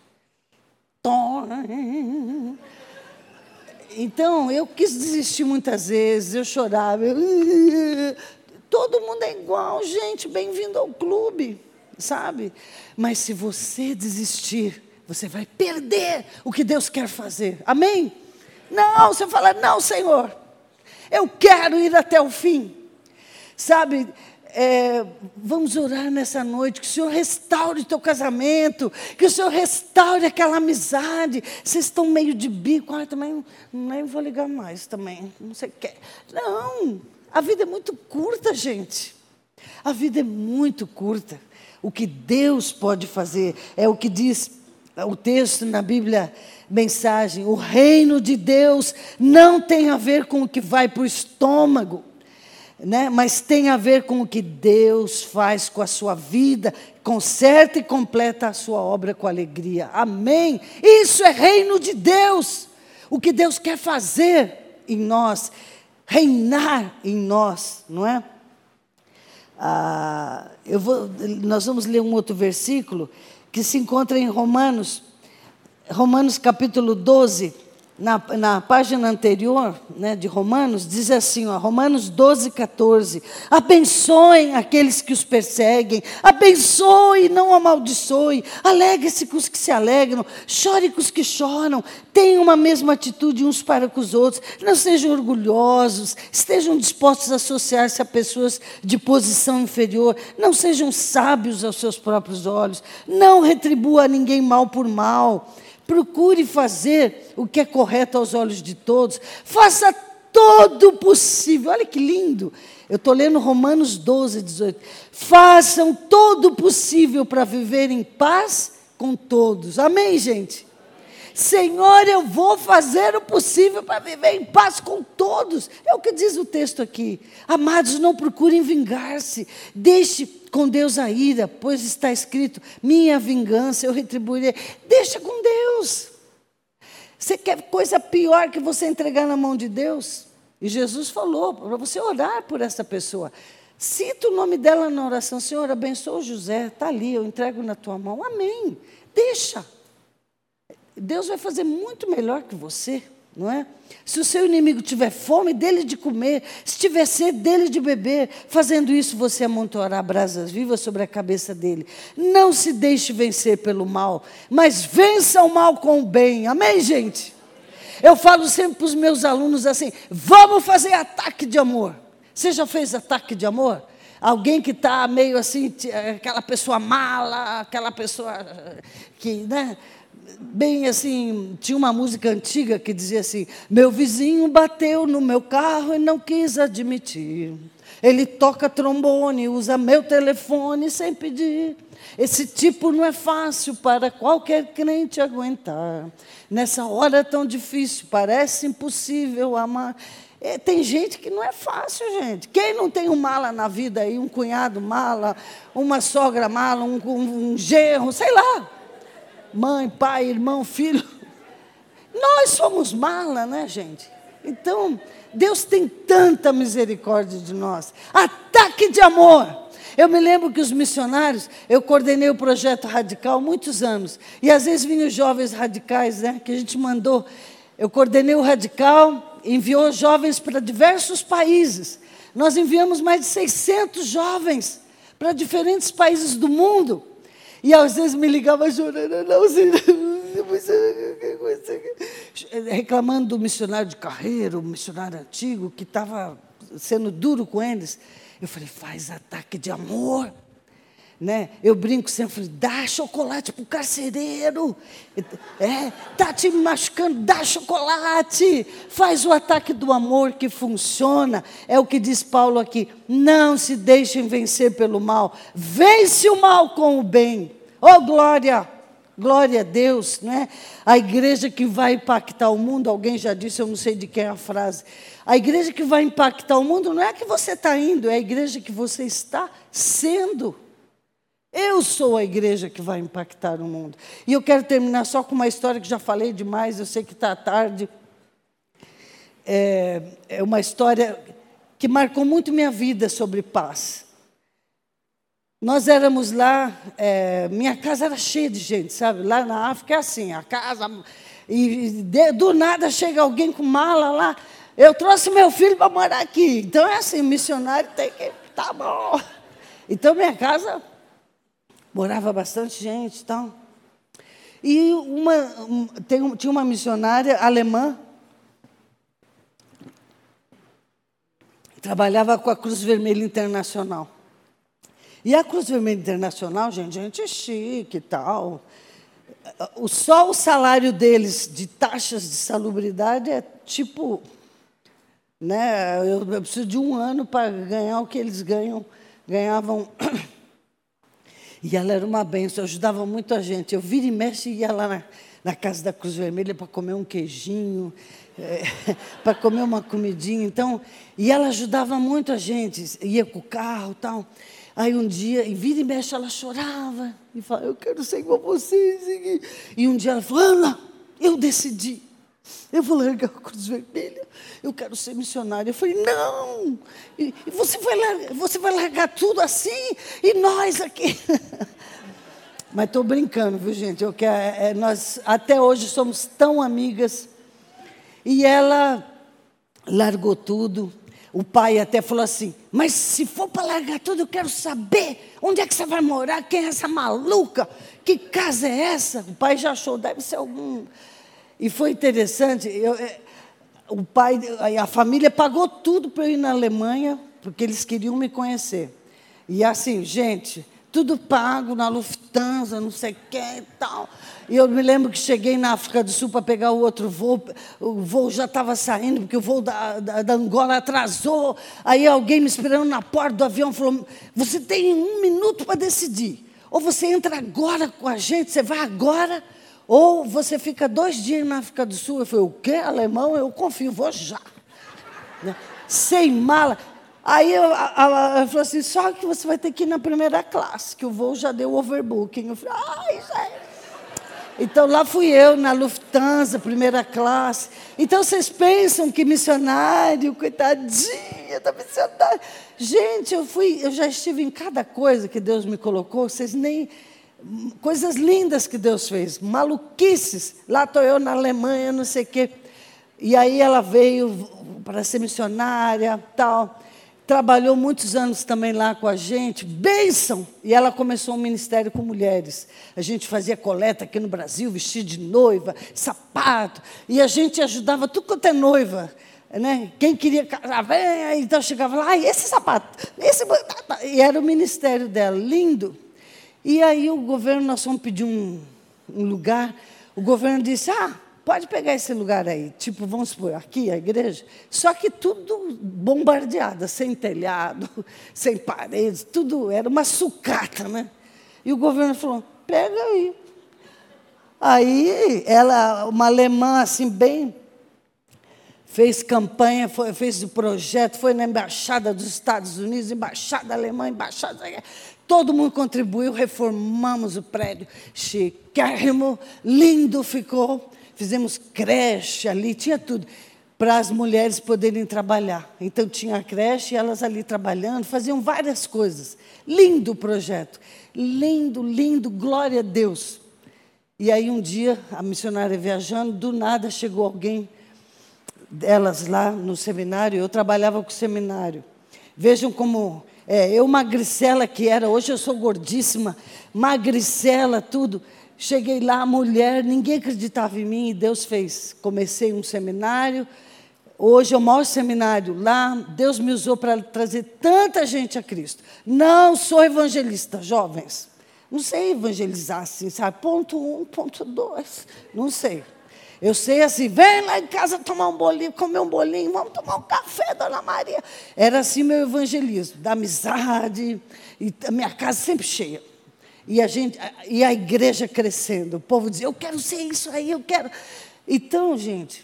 Então, eu quis desistir muitas vezes, eu chorava. Todo mundo é igual, gente, bem-vindo ao clube, sabe? Mas se você desistir, você vai perder o que Deus quer fazer. Amém? Não, você fala, não, Senhor, eu quero ir até o fim. Sabe, vamos orar nessa noite, que o Senhor restaure o teu casamento, que o Senhor restaure aquela amizade. Vocês estão meio de bico, também nem vou ligar mais também, não sei o que. Não, a vida é muito curta, gente. A vida é muito curta. O que Deus pode fazer é o que diz o texto na Bíblia, mensagem. O reino de Deus não tem a ver com o que vai para o estômago. né? Mas tem a ver com o que Deus faz com a sua vida, conserta e completa a sua obra com alegria. Amém? Isso é reino de Deus. O que Deus quer fazer em nós, reinar em nós, não é? Nós vamos ler um outro versículo que se encontra em Romanos capítulo 12, na página anterior, né, de Romanos, diz assim, ó, Romanos 12, 14. Abençoem aqueles que os perseguem, abençoe e não amaldiçoe, alegre-se com os que se alegram, chore com os que choram, tenham uma mesma atitude uns para com os outros, não sejam orgulhosos, estejam dispostos a associar-se a pessoas de posição inferior, não sejam sábios aos seus próprios olhos, não retribua a ninguém mal por mal. Procure fazer o que é correto aos olhos de todos. Faça todo o possível. Olha que lindo. Eu estou lendo Romanos 12, 18. Façam todo o possível para viver em paz com todos. Amém, gente? Senhor, eu vou fazer o possível para viver em paz com todos. É o que diz o texto aqui. Amados, não procurem vingar-se. Deixe com Deus a ira, pois está escrito, minha vingança eu retribuirei. Deixa com Deus. Você quer coisa pior que você entregar na mão de Deus? E Jesus falou para você orar por essa pessoa. Cita o nome dela na oração. Senhor, abençoa o José, está ali, eu entrego na tua mão. Amém. Deixa. Deus vai fazer muito melhor que você, não é? Se o seu inimigo tiver fome, dele de comer. Se tiver sede, dele de beber. Fazendo isso, você amontoará brasas vivas sobre a cabeça dele. Não se deixe vencer pelo mal, mas vença o mal com o bem. Amém, gente? Eu falo sempre para os meus alunos assim, vamos fazer ataque de amor. Você já fez ataque de amor? Alguém que está meio assim, aquela pessoa mala, aquela pessoa que, né? Bem assim, tinha uma música antiga que dizia assim, meu vizinho bateu no meu carro e não quis admitir. Ele toca trombone, usa meu telefone sem pedir. Esse tipo não é fácil para qualquer crente aguentar. Nessa hora tão difícil, parece impossível amar. Tem gente que não é fácil, gente. Quem não tem um mala na vida aí, um cunhado mala, uma sogra mala, um genro, sei lá. Mãe, pai, irmão, filho. Nós somos mala, né, gente? Então, Deus tem tanta misericórdia de nós. Ataque de amor. Eu me lembro que os missionários, eu coordenei o projeto Radical muitos anos. E às vezes vinham os jovens radicais, né, que a gente mandou. Eu coordenei o Radical, enviou jovens para diversos países. Nós enviamos mais de 600 jovens para diferentes países do mundo. E às vezes me ligava chorando, reclamando do missionário de carreira, o missionário antigo, que estava sendo duro com eles. Eu falei, faz ataque de amor. Né? Eu brinco sempre, dá chocolate para o carcereiro. Está te machucando, dá chocolate. Faz o ataque do amor que funciona. É o que diz Paulo aqui. Não se deixem vencer pelo mal. Vence o mal com o bem. Oh, glória! Glória a Deus, né? A igreja que vai impactar o mundo, alguém já disse, eu não sei de quem é a frase. A igreja que vai impactar o mundo não é a que você está indo, é a igreja que você está sendo. Eu sou a igreja que vai impactar o mundo. E eu quero terminar só com uma história que já falei demais, eu sei que está tarde. É uma história que marcou muito minha vida sobre paz. Nós éramos lá, minha casa era cheia de gente, sabe? Lá na África é assim, a casa... do nada chega alguém com mala lá, eu trouxe meu filho para morar aqui. Então é assim, missionário tem que... Tá bom. Então minha casa... morava bastante gente e tal. E tinha uma missionária alemã, trabalhava com a Cruz Vermelha Internacional. E a Cruz Vermelha Internacional, gente chique e tal. Só o salário deles de taxas de salubridade é tipo... Né, eu preciso de 1 ano para ganhar o que eles ganhavam... E ela era uma bênção, ajudava muito a gente. Eu vira e mexe e ia lá na casa da Cruz Vermelha para comer um queijinho, para comer uma comidinha. Então, e ela ajudava muito a gente, ia com o carro e tal. Aí um dia, e vira e mexe, ela chorava e falava, eu quero ser igual a vocês. E um dia ela falou, Ana, eu decidi. Eu vou largar a Cruz Vermelha, eu quero ser missionária. Eu falei, não, e você vai largar tudo assim, e nós aqui. Mas estou brincando, viu, gente? Nós até hoje somos tão amigas. E ela largou tudo. O pai até falou assim, mas se for para largar tudo, eu quero saber onde é que você vai morar, quem é essa maluca, que casa é essa? O pai já achou, deve ser algum... E foi interessante, o pai, a família pagou tudo para eu ir na Alemanha, porque eles queriam me conhecer. E assim, gente, tudo pago na Lufthansa, não sei o que e tal. E eu me lembro que cheguei na África do Sul para pegar o outro voo, o voo já estava saindo, porque o voo da Angola atrasou. Aí alguém me esperando na porta do avião falou, você tem 1 minuto para decidir. Ou você entra agora com a gente, você vai agora... Ou você fica 2 dias na África do Sul. Eu falei, o quê? Alemão? Eu confio, vou já. Sem mala. Aí ela falou assim, só que você vai ter que ir na primeira classe, que o voo já deu overbooking. Eu falei, ai, gente. Então, lá fui eu, na Lufthansa, primeira classe. Então, vocês pensam que missionário, coitadinha da missionária. Gente, eu já estive em cada coisa que Deus me colocou, vocês nem... Coisas lindas que Deus fez, maluquices. Lá estou eu na Alemanha, não sei o quê. E aí ela veio para ser missionária, tal. Trabalhou muitos anos também lá com a gente, bênção. E ela começou um ministério com mulheres. A gente fazia coleta aqui no Brasil, vestido de noiva, sapato. E a gente ajudava tudo quanto é noiva. Né? Quem queria casar, vem. Então chegava lá, esse sapato, esse... E era o ministério dela, lindo. E aí o governo, nós fomos pedir um lugar, o governo disse, pode pegar esse lugar aí, tipo, vamos supor, aqui a igreja, só que tudo bombardeado, sem telhado, sem paredes, tudo, era uma sucata, né? E o governo falou, pega aí. Aí, ela, uma alemã, assim, bem... Fez campanha, fez o projeto, foi na Embaixada dos Estados Unidos, Embaixada Alemã, Embaixada... Todo mundo contribuiu, reformamos o prédio, chiquérrimo, lindo ficou. Fizemos creche ali, tinha tudo, para as mulheres poderem trabalhar. Então, tinha a creche, elas ali trabalhando, faziam várias coisas. Lindo o projeto, lindo, lindo, glória a Deus. E aí, um dia, a missionária viajando, do nada chegou alguém delas lá no seminário, eu trabalhava com o seminário. Vejam como... eu magricela que era, hoje eu sou gordíssima, magricela, tudo. Cheguei lá, mulher, ninguém acreditava em mim e Deus fez. Comecei um seminário, hoje é o maior seminário lá, Deus me usou para trazer tanta gente a Cristo. Não sou evangelista, jovens, não sei evangelizar assim, sabe? Ponto 1, ponto 2, não sei. Eu sei assim, vem lá em casa tomar um bolinho, comer um bolinho, vamos tomar um café, Dona Maria. Era assim meu evangelismo, da amizade, e a minha casa sempre cheia. E a igreja crescendo, o povo dizia, eu quero ser isso aí, eu quero. Então, gente,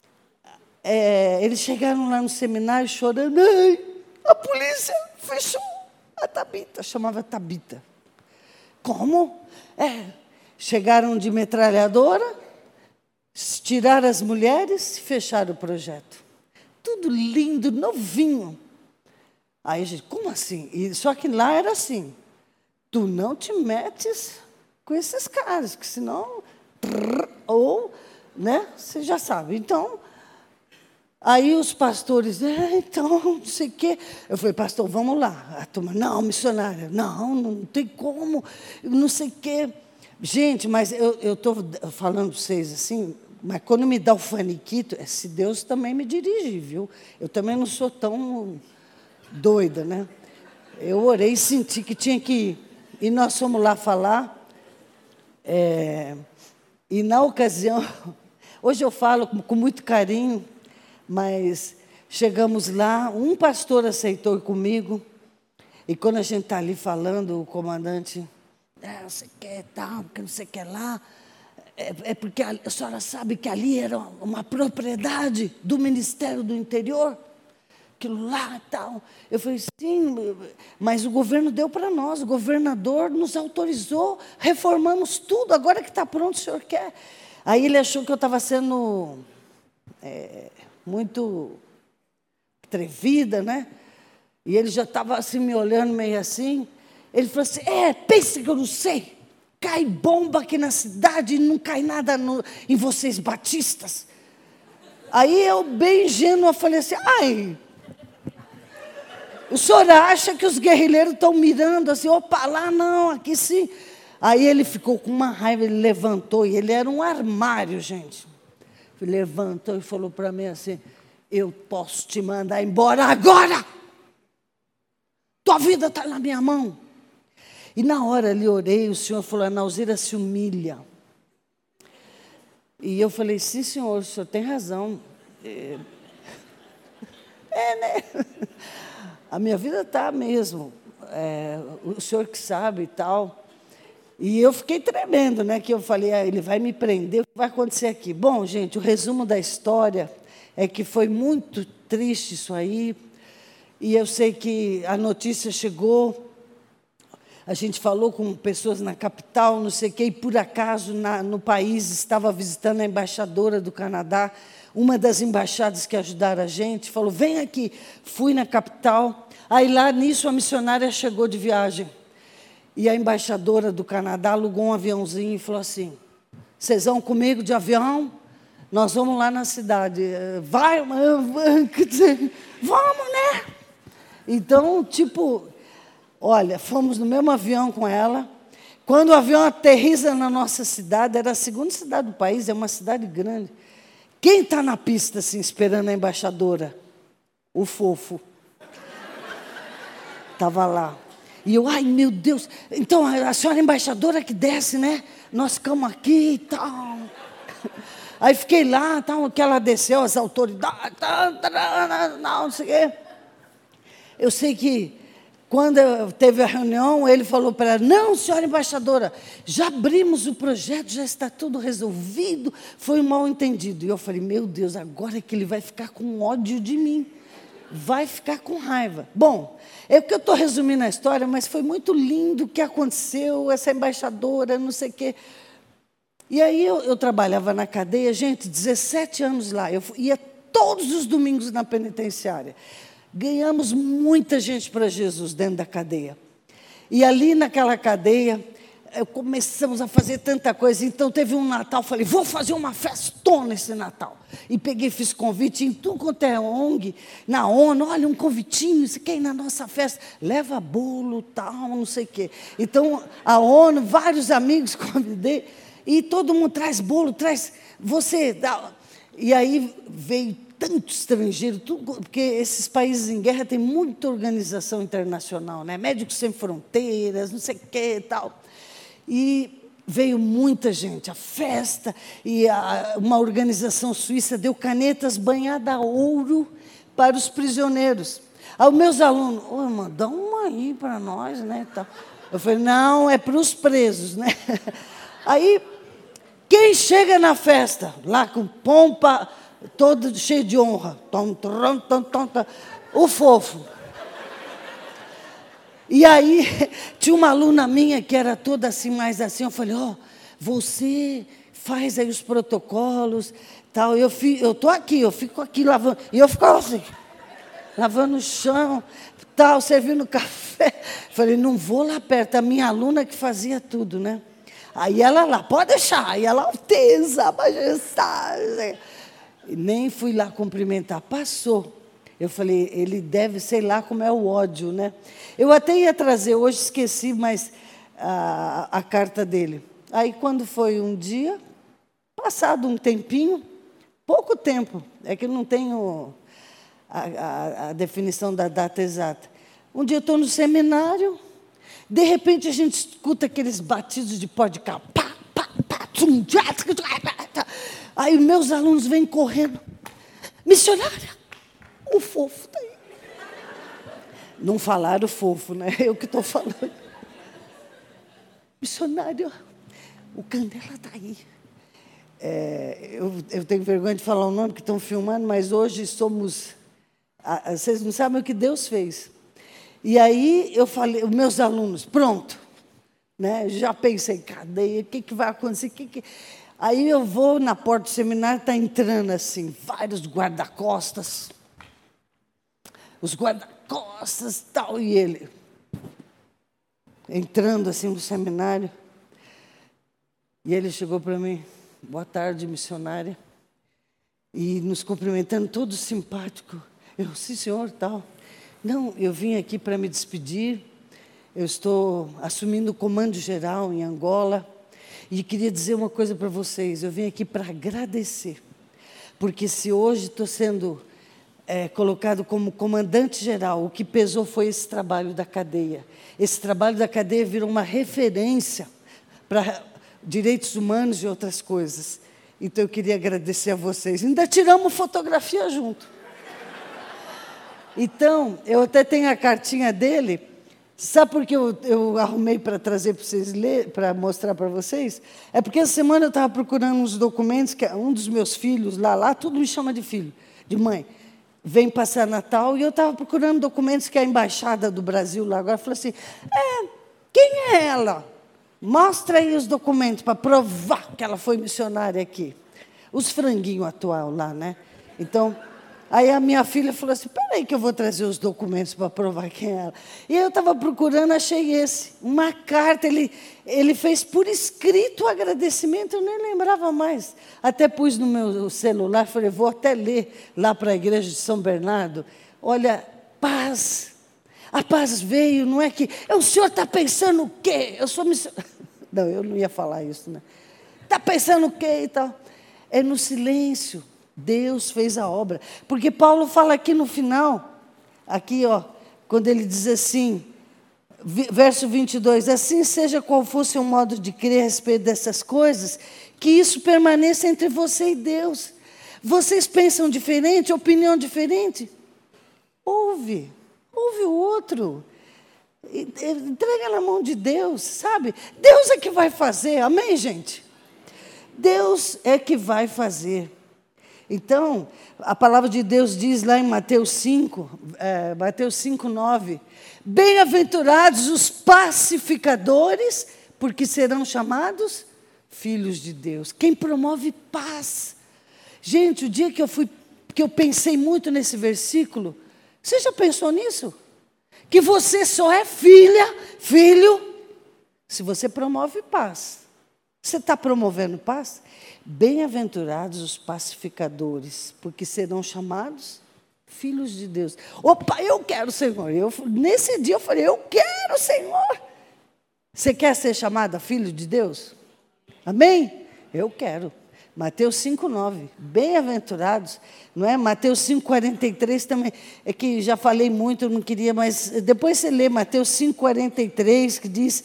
eles chegaram lá no seminário chorando, ai, a polícia fechou a Tabita, chamava Tabita. Como? Chegaram de metralhadora, tiraram as mulheres e fecharam o projeto. Tudo lindo, novinho. Aí a gente, como assim? Só que lá era assim, tu não te metes com esses caras, que senão... Ou, né, você já sabe. Então, aí os pastores, então, não sei o quê. Eu falei, pastor, vamos lá. A turma, não, missionária, não tem como, não sei o quê. Gente, mas eu estou falando para vocês assim... Mas quando me dá o faniquito, se Deus também me dirige, viu? Eu também não sou tão doida, né? Eu orei e senti que tinha que ir. E nós fomos lá falar. E na ocasião, hoje eu falo com muito carinho, mas chegamos lá, um pastor aceitou comigo. E quando a gente está ali falando, o comandante, não sei o que tal, porque não sei o que lá... é porque a senhora sabe que ali era uma propriedade do Ministério do Interior? Aquilo lá e tal. Eu falei, sim, mas o governo deu para nós, o governador nos autorizou, reformamos tudo, agora que está pronto, o senhor quer? Aí ele achou que eu estava sendo muito atrevida, né? E ele já estava assim, me olhando meio assim. Ele falou assim, pensa que eu não sei. Cai bomba aqui na cidade e não cai nada em vocês batistas. Aí eu, bem ingênua, falei assim, o senhor acha que os guerrilheiros estão mirando assim, opa, lá não, aqui sim. Aí ele ficou com uma raiva, ele levantou, e ele era um armário, gente. Ele levantou e falou para mim assim, eu posso te mandar embora agora. Tua vida está na minha mão. E na hora ali orei, o senhor falou, a Nauzira se humilha. E eu falei, sim, senhor, o senhor tem razão. Né? A minha vida está mesmo. O senhor que sabe e tal. E eu fiquei tremendo, né? Que eu falei, ele vai me prender, o que vai acontecer aqui? Bom, gente, o resumo da história é que foi muito triste isso aí. E eu sei que a notícia chegou. A gente falou com pessoas na capital, não sei o quê, e por acaso no país estava visitando a embaixadora do Canadá, uma das embaixadas que ajudaram a gente, falou, vem aqui. Fui na capital, aí lá nisso a missionária chegou de viagem. E a embaixadora do Canadá alugou um aviãozinho e falou assim, vocês vão comigo de avião? Nós vamos lá na cidade. Vai, vamos, né? Então, tipo... Olha, fomos no mesmo avião com ela. Quando o avião aterriza na nossa cidade, era a segunda cidade do país, é uma cidade grande. Quem está na pista, assim, esperando a embaixadora? O fofo. Estava lá. E eu, ai, meu Deus. Então, a senhora embaixadora que desce, né? Nós ficamos aqui e tal. Aí fiquei lá, tal, que ela desceu, as autoridades, não sei o quê. Eu sei que... Quando teve a reunião, ele falou para ela, não, senhora embaixadora, já abrimos o projeto, já está tudo resolvido, foi um mal-entendido. E eu falei, meu Deus, agora é que ele vai ficar com ódio de mim, vai ficar com raiva. Bom, é que eu estou resumindo a história, mas foi muito lindo o que aconteceu, essa embaixadora, não sei o quê. E aí eu trabalhava na cadeia, gente, 17 anos lá, eu ia todos os domingos na penitenciária. Ganhamos muita gente para Jesus dentro da cadeia. E ali naquela cadeia, começamos a fazer tanta coisa. Então teve um Natal, falei, vou fazer uma festona esse Natal. E peguei, fiz convite em tudo quanto é ONG, na ONU, olha, um convitinho, você quer ir na nossa festa? Leva bolo, tal, não sei o quê. Então, a ONU, vários amigos convidei, e todo mundo traz bolo, traz você. E aí veio tanto estrangeiro, tudo, porque esses países em guerra têm muita organização internacional, né? Médicos Sem Fronteiras, não sei o que e tal. E veio muita gente, a festa, e uma organização suíça deu canetas banhadas a ouro para os prisioneiros. Aí os meus alunos, irmã, dá uma aí para nós, né? Tal. Eu falei, não, é para os presos, né? Aí, quem chega na festa, lá com pompa, todo cheio de honra. O fofo. E aí, tinha uma aluna minha que era toda assim, mais assim. Eu falei, você faz aí os protocolos, tal. Eu estou aqui, eu fico aqui lavando. E eu ficava assim, lavando o chão, tal, servindo café. Falei, não vou lá perto. A minha aluna que fazia tudo, né? Aí ela lá, pode deixar. Aí ela, Alteza, Majestade. Nem fui lá cumprimentar, passou. Eu falei, ele deve, sei lá como é o ódio, né? Eu até ia trazer, hoje esqueci, mas a carta dele. Aí, quando foi um dia, passado um tempinho, pouco tempo, é que eu não tenho a definição da data exata. Um dia eu estou no seminário, de repente a gente escuta aqueles batidos de pó de carro. Pá, pá, pá, tchum, tchá, tchá, tchá. Aí meus alunos vêm correndo. Missionária, o fofo está aí. Não falaram fofo, né? Eu que estou falando. Missionária, o Candela está aí. eu tenho vergonha de falar o nome, que estão filmando, mas hoje somos... Vocês não sabem o que Deus fez. E aí eu falei, os meus alunos, pronto. Né? Já pensei, cadeia, o que vai acontecer? Aí eu vou na porta do seminário, está entrando assim, vários guarda-costas. Os guarda-costas e tal, e ele entrando assim no seminário. E ele chegou para mim, boa tarde, missionária, e nos cumprimentando, todo simpático. Eu, sim, senhor, tal. Não, eu vim aqui para me despedir, eu estou assumindo o comando geral em Angola, e queria dizer uma coisa para vocês, eu vim aqui para agradecer, porque se hoje estou sendo colocado como comandante geral, o que pesou foi esse trabalho da cadeia. Esse trabalho da cadeia virou uma referência para direitos humanos e outras coisas. Então, eu queria agradecer a vocês. Ainda tiramos fotografia junto. Então, eu até tenho a cartinha dele. Sabe por que eu arrumei para trazer para vocês ler, para mostrar para vocês? É porque essa semana eu estava procurando uns documentos, que um dos meus filhos, lá tudo me chama de filho, de mãe, vem passar Natal, e eu estava procurando documentos que a Embaixada do Brasil lá agora falou assim, quem é ela? Mostra aí os documentos para provar que ela foi missionária aqui. Os franguinhos atual lá, né? Então, aí a minha filha falou assim, peraí que eu vou trazer os documentos para provar quem é ela. E eu estava procurando, achei esse. Uma carta, ele fez por escrito o agradecimento, eu nem lembrava mais. Até pus no meu celular, falei, vou até ler lá para a igreja de São Bernardo. Olha, paz. A paz veio, não é que... O senhor está pensando o quê? Eu sou missionário. Não, eu não ia falar isso, né? Está pensando o quê e tal? É no silêncio. Deus fez a obra. Porque Paulo fala aqui no final, aqui, ó, quando ele diz assim, verso 22, assim seja qual fosse o modo de crer a respeito dessas coisas, que isso permaneça entre você e Deus. Vocês pensam diferente, opinião diferente? Ouve o outro. Entrega na mão de Deus, sabe? Deus é que vai fazer, amém, gente? Deus é que vai fazer. Então, a palavra de Deus diz lá em Mateus 5, Mateus 5, 9, bem-aventurados os pacificadores, porque serão chamados filhos de Deus. Quem promove paz. Gente, o dia que eu pensei muito nesse versículo, você já pensou nisso? Que você só é filho, se você promove paz. Você está promovendo paz? Bem-aventurados os pacificadores, porque serão chamados filhos de Deus. Opa, eu quero, Senhor. Nesse dia eu falei, eu quero, Senhor. Você quer ser chamada filho de Deus? Amém? Eu quero. Mateus 5, 9. Bem-aventurados, não é? Mateus 5, 43 também. É que já falei muito, eu não queria, mas depois você lê Mateus 5, 43, que diz...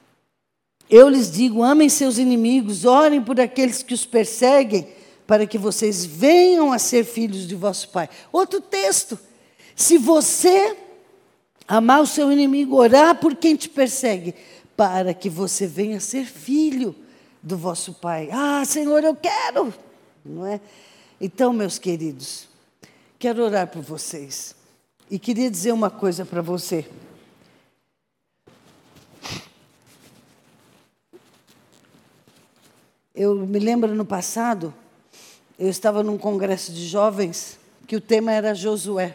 Eu lhes digo, amem seus inimigos, orem por aqueles que os perseguem, para que vocês venham a ser filhos de vosso Pai. Outro texto, se você amar o seu inimigo, orar por quem te persegue, para que você venha a ser filho do vosso Pai. Ah, Senhor, eu quero, não é? Então, meus queridos, quero orar por vocês. E queria dizer uma coisa para você. Eu me lembro no passado, eu estava num congresso de jovens, que o tema era Josué.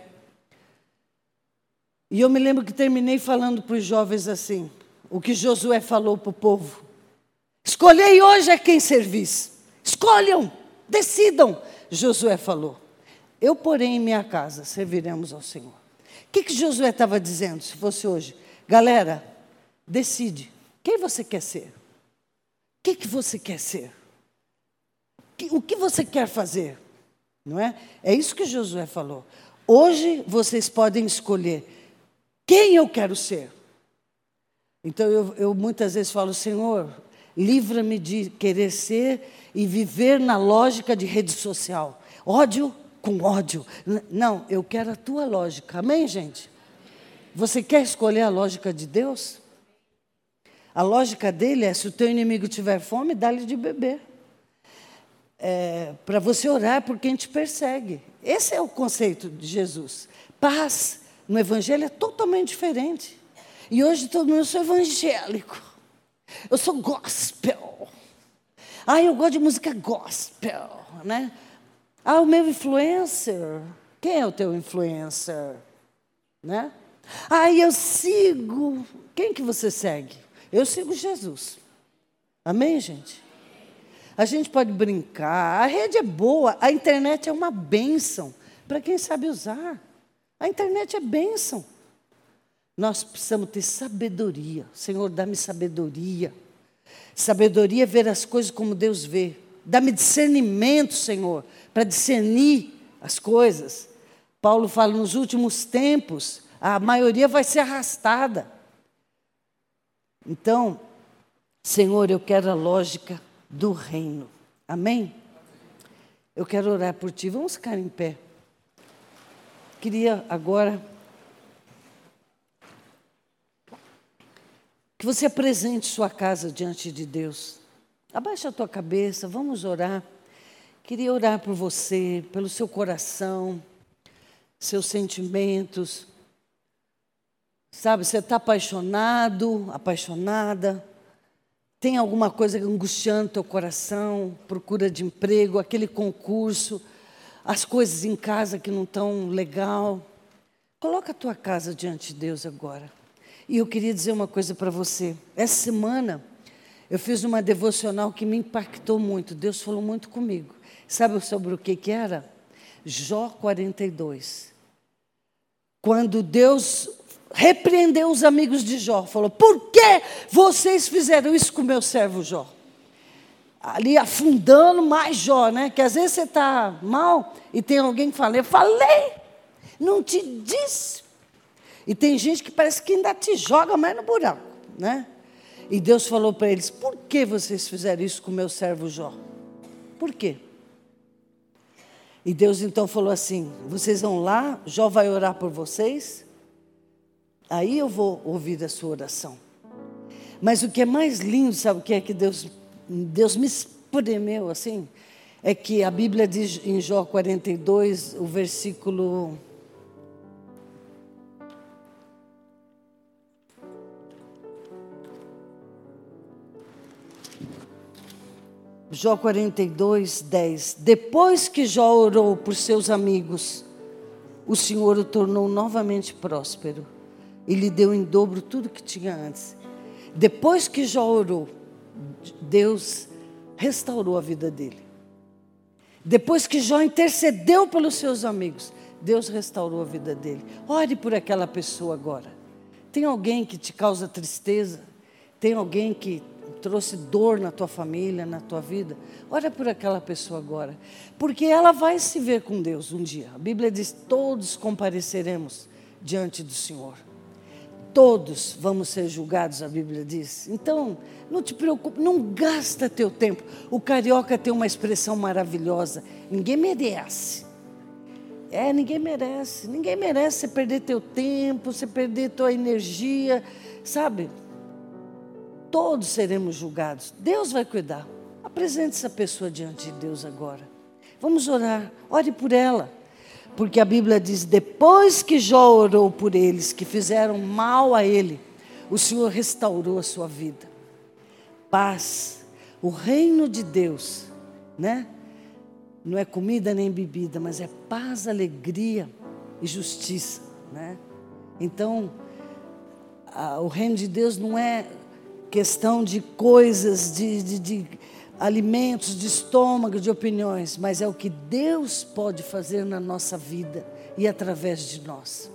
E eu me lembro que terminei falando para os jovens assim, o que Josué falou para o povo. Escolhei hoje a quem servis. Escolham, decidam, Josué falou. Eu, porém, em minha casa, serviremos ao Senhor. O que Josué estava dizendo, se fosse hoje? Galera, decide, quem você quer ser? O que você quer ser? O que você quer fazer? Não é? É isso que Josué falou. Hoje vocês podem escolher quem eu quero ser. Então eu muitas vezes falo, Senhor, livra-me de querer ser e viver na lógica de rede social. Ódio com ódio. Não, eu quero a tua lógica. Amém, gente? Você quer escolher a lógica de Deus? A lógica dele é, se o teu inimigo tiver fome, dá-lhe de beber. para você orar por quem te persegue. Esse é o conceito de Jesus. Paz no Evangelho é totalmente diferente. E hoje todo mundo, eu sou evangélico. Eu sou gospel. Eu gosto de música gospel, né? O meu influencer. Quem é o teu influencer? Né? Eu sigo. Quem que você segue? Eu sigo Jesus. Amém, gente? A gente pode brincar. A rede é boa. A internet é uma bênção para quem sabe usar. A internet é bênção. Nós precisamos ter sabedoria. Senhor, dá-me sabedoria. Sabedoria é ver as coisas como Deus vê. Dá-me discernimento, Senhor, para discernir as coisas. Paulo fala, nos últimos tempos, a maioria vai ser arrastada. Então, Senhor, eu quero a lógica do reino. Amém? Eu quero orar por ti. Vamos ficar em pé. Queria agora que você apresente sua casa diante de Deus. Abaixa a tua cabeça, vamos orar. Queria orar por você, pelo seu coração, seus sentimentos. Sabe, você está apaixonado, apaixonada, tem alguma coisa angustiando teu coração, procura de emprego, aquele concurso, as coisas em casa que não estão legal. Coloca a tua casa diante de Deus agora. E eu queria dizer uma coisa para você. Essa semana, eu fiz uma devocional que me impactou muito. Deus falou muito comigo. Sabe sobre o que era? Jó 42. Quando Deus repreendeu os amigos de Jó, falou, por que vocês fizeram isso com o meu servo Jó? Ali afundando mais Jó, né? Que às vezes você está mal e tem alguém que fala, eu falei, não te disse. E tem gente que parece que ainda te joga mais no buraco, né? E Deus falou para eles, por que vocês fizeram isso com o meu servo Jó? Por quê? E Deus então falou assim, vocês vão lá, Jó vai orar por vocês, aí eu vou ouvir a sua oração. Mas o que é mais lindo, sabe o que é que Deus me espremeu assim? É que a Bíblia diz em Jó 42, o versículo... Jó 42, 10. Depois que Jó orou por seus amigos, o Senhor o tornou novamente próspero e lhe deu em dobro tudo que tinha antes. Depois que Jó orou, Deus restaurou a vida dele. Depois que Jó intercedeu pelos seus amigos, Deus restaurou a vida dele. Ore por aquela pessoa agora. Tem alguém que te causa tristeza? Tem alguém que trouxe dor na tua família, na tua vida? Ora por aquela pessoa agora. Porque ela vai se ver com Deus um dia. A Bíblia diz, todos compareceremos diante do Senhor. Todos vamos ser julgados, a Bíblia diz. Então, não te preocupe, não gasta teu tempo. O carioca tem uma expressão maravilhosa. Ninguém merece. Ninguém merece. Ninguém merece você perder teu tempo, você perder tua energia, sabe? Todos seremos julgados. Deus vai cuidar. Apresente essa pessoa diante de Deus agora. Vamos orar. Ore por ela. Porque a Bíblia diz, depois que Jó orou por eles, que fizeram mal a ele, o Senhor restaurou a sua vida. Paz. O reino de Deus, né? Não é comida nem bebida, mas é paz, alegria e justiça, né? Então, o reino de Deus não é questão de coisas, de alimentos, de estômago, de opiniões, mas é o que Deus pode fazer na nossa vida e através de nós.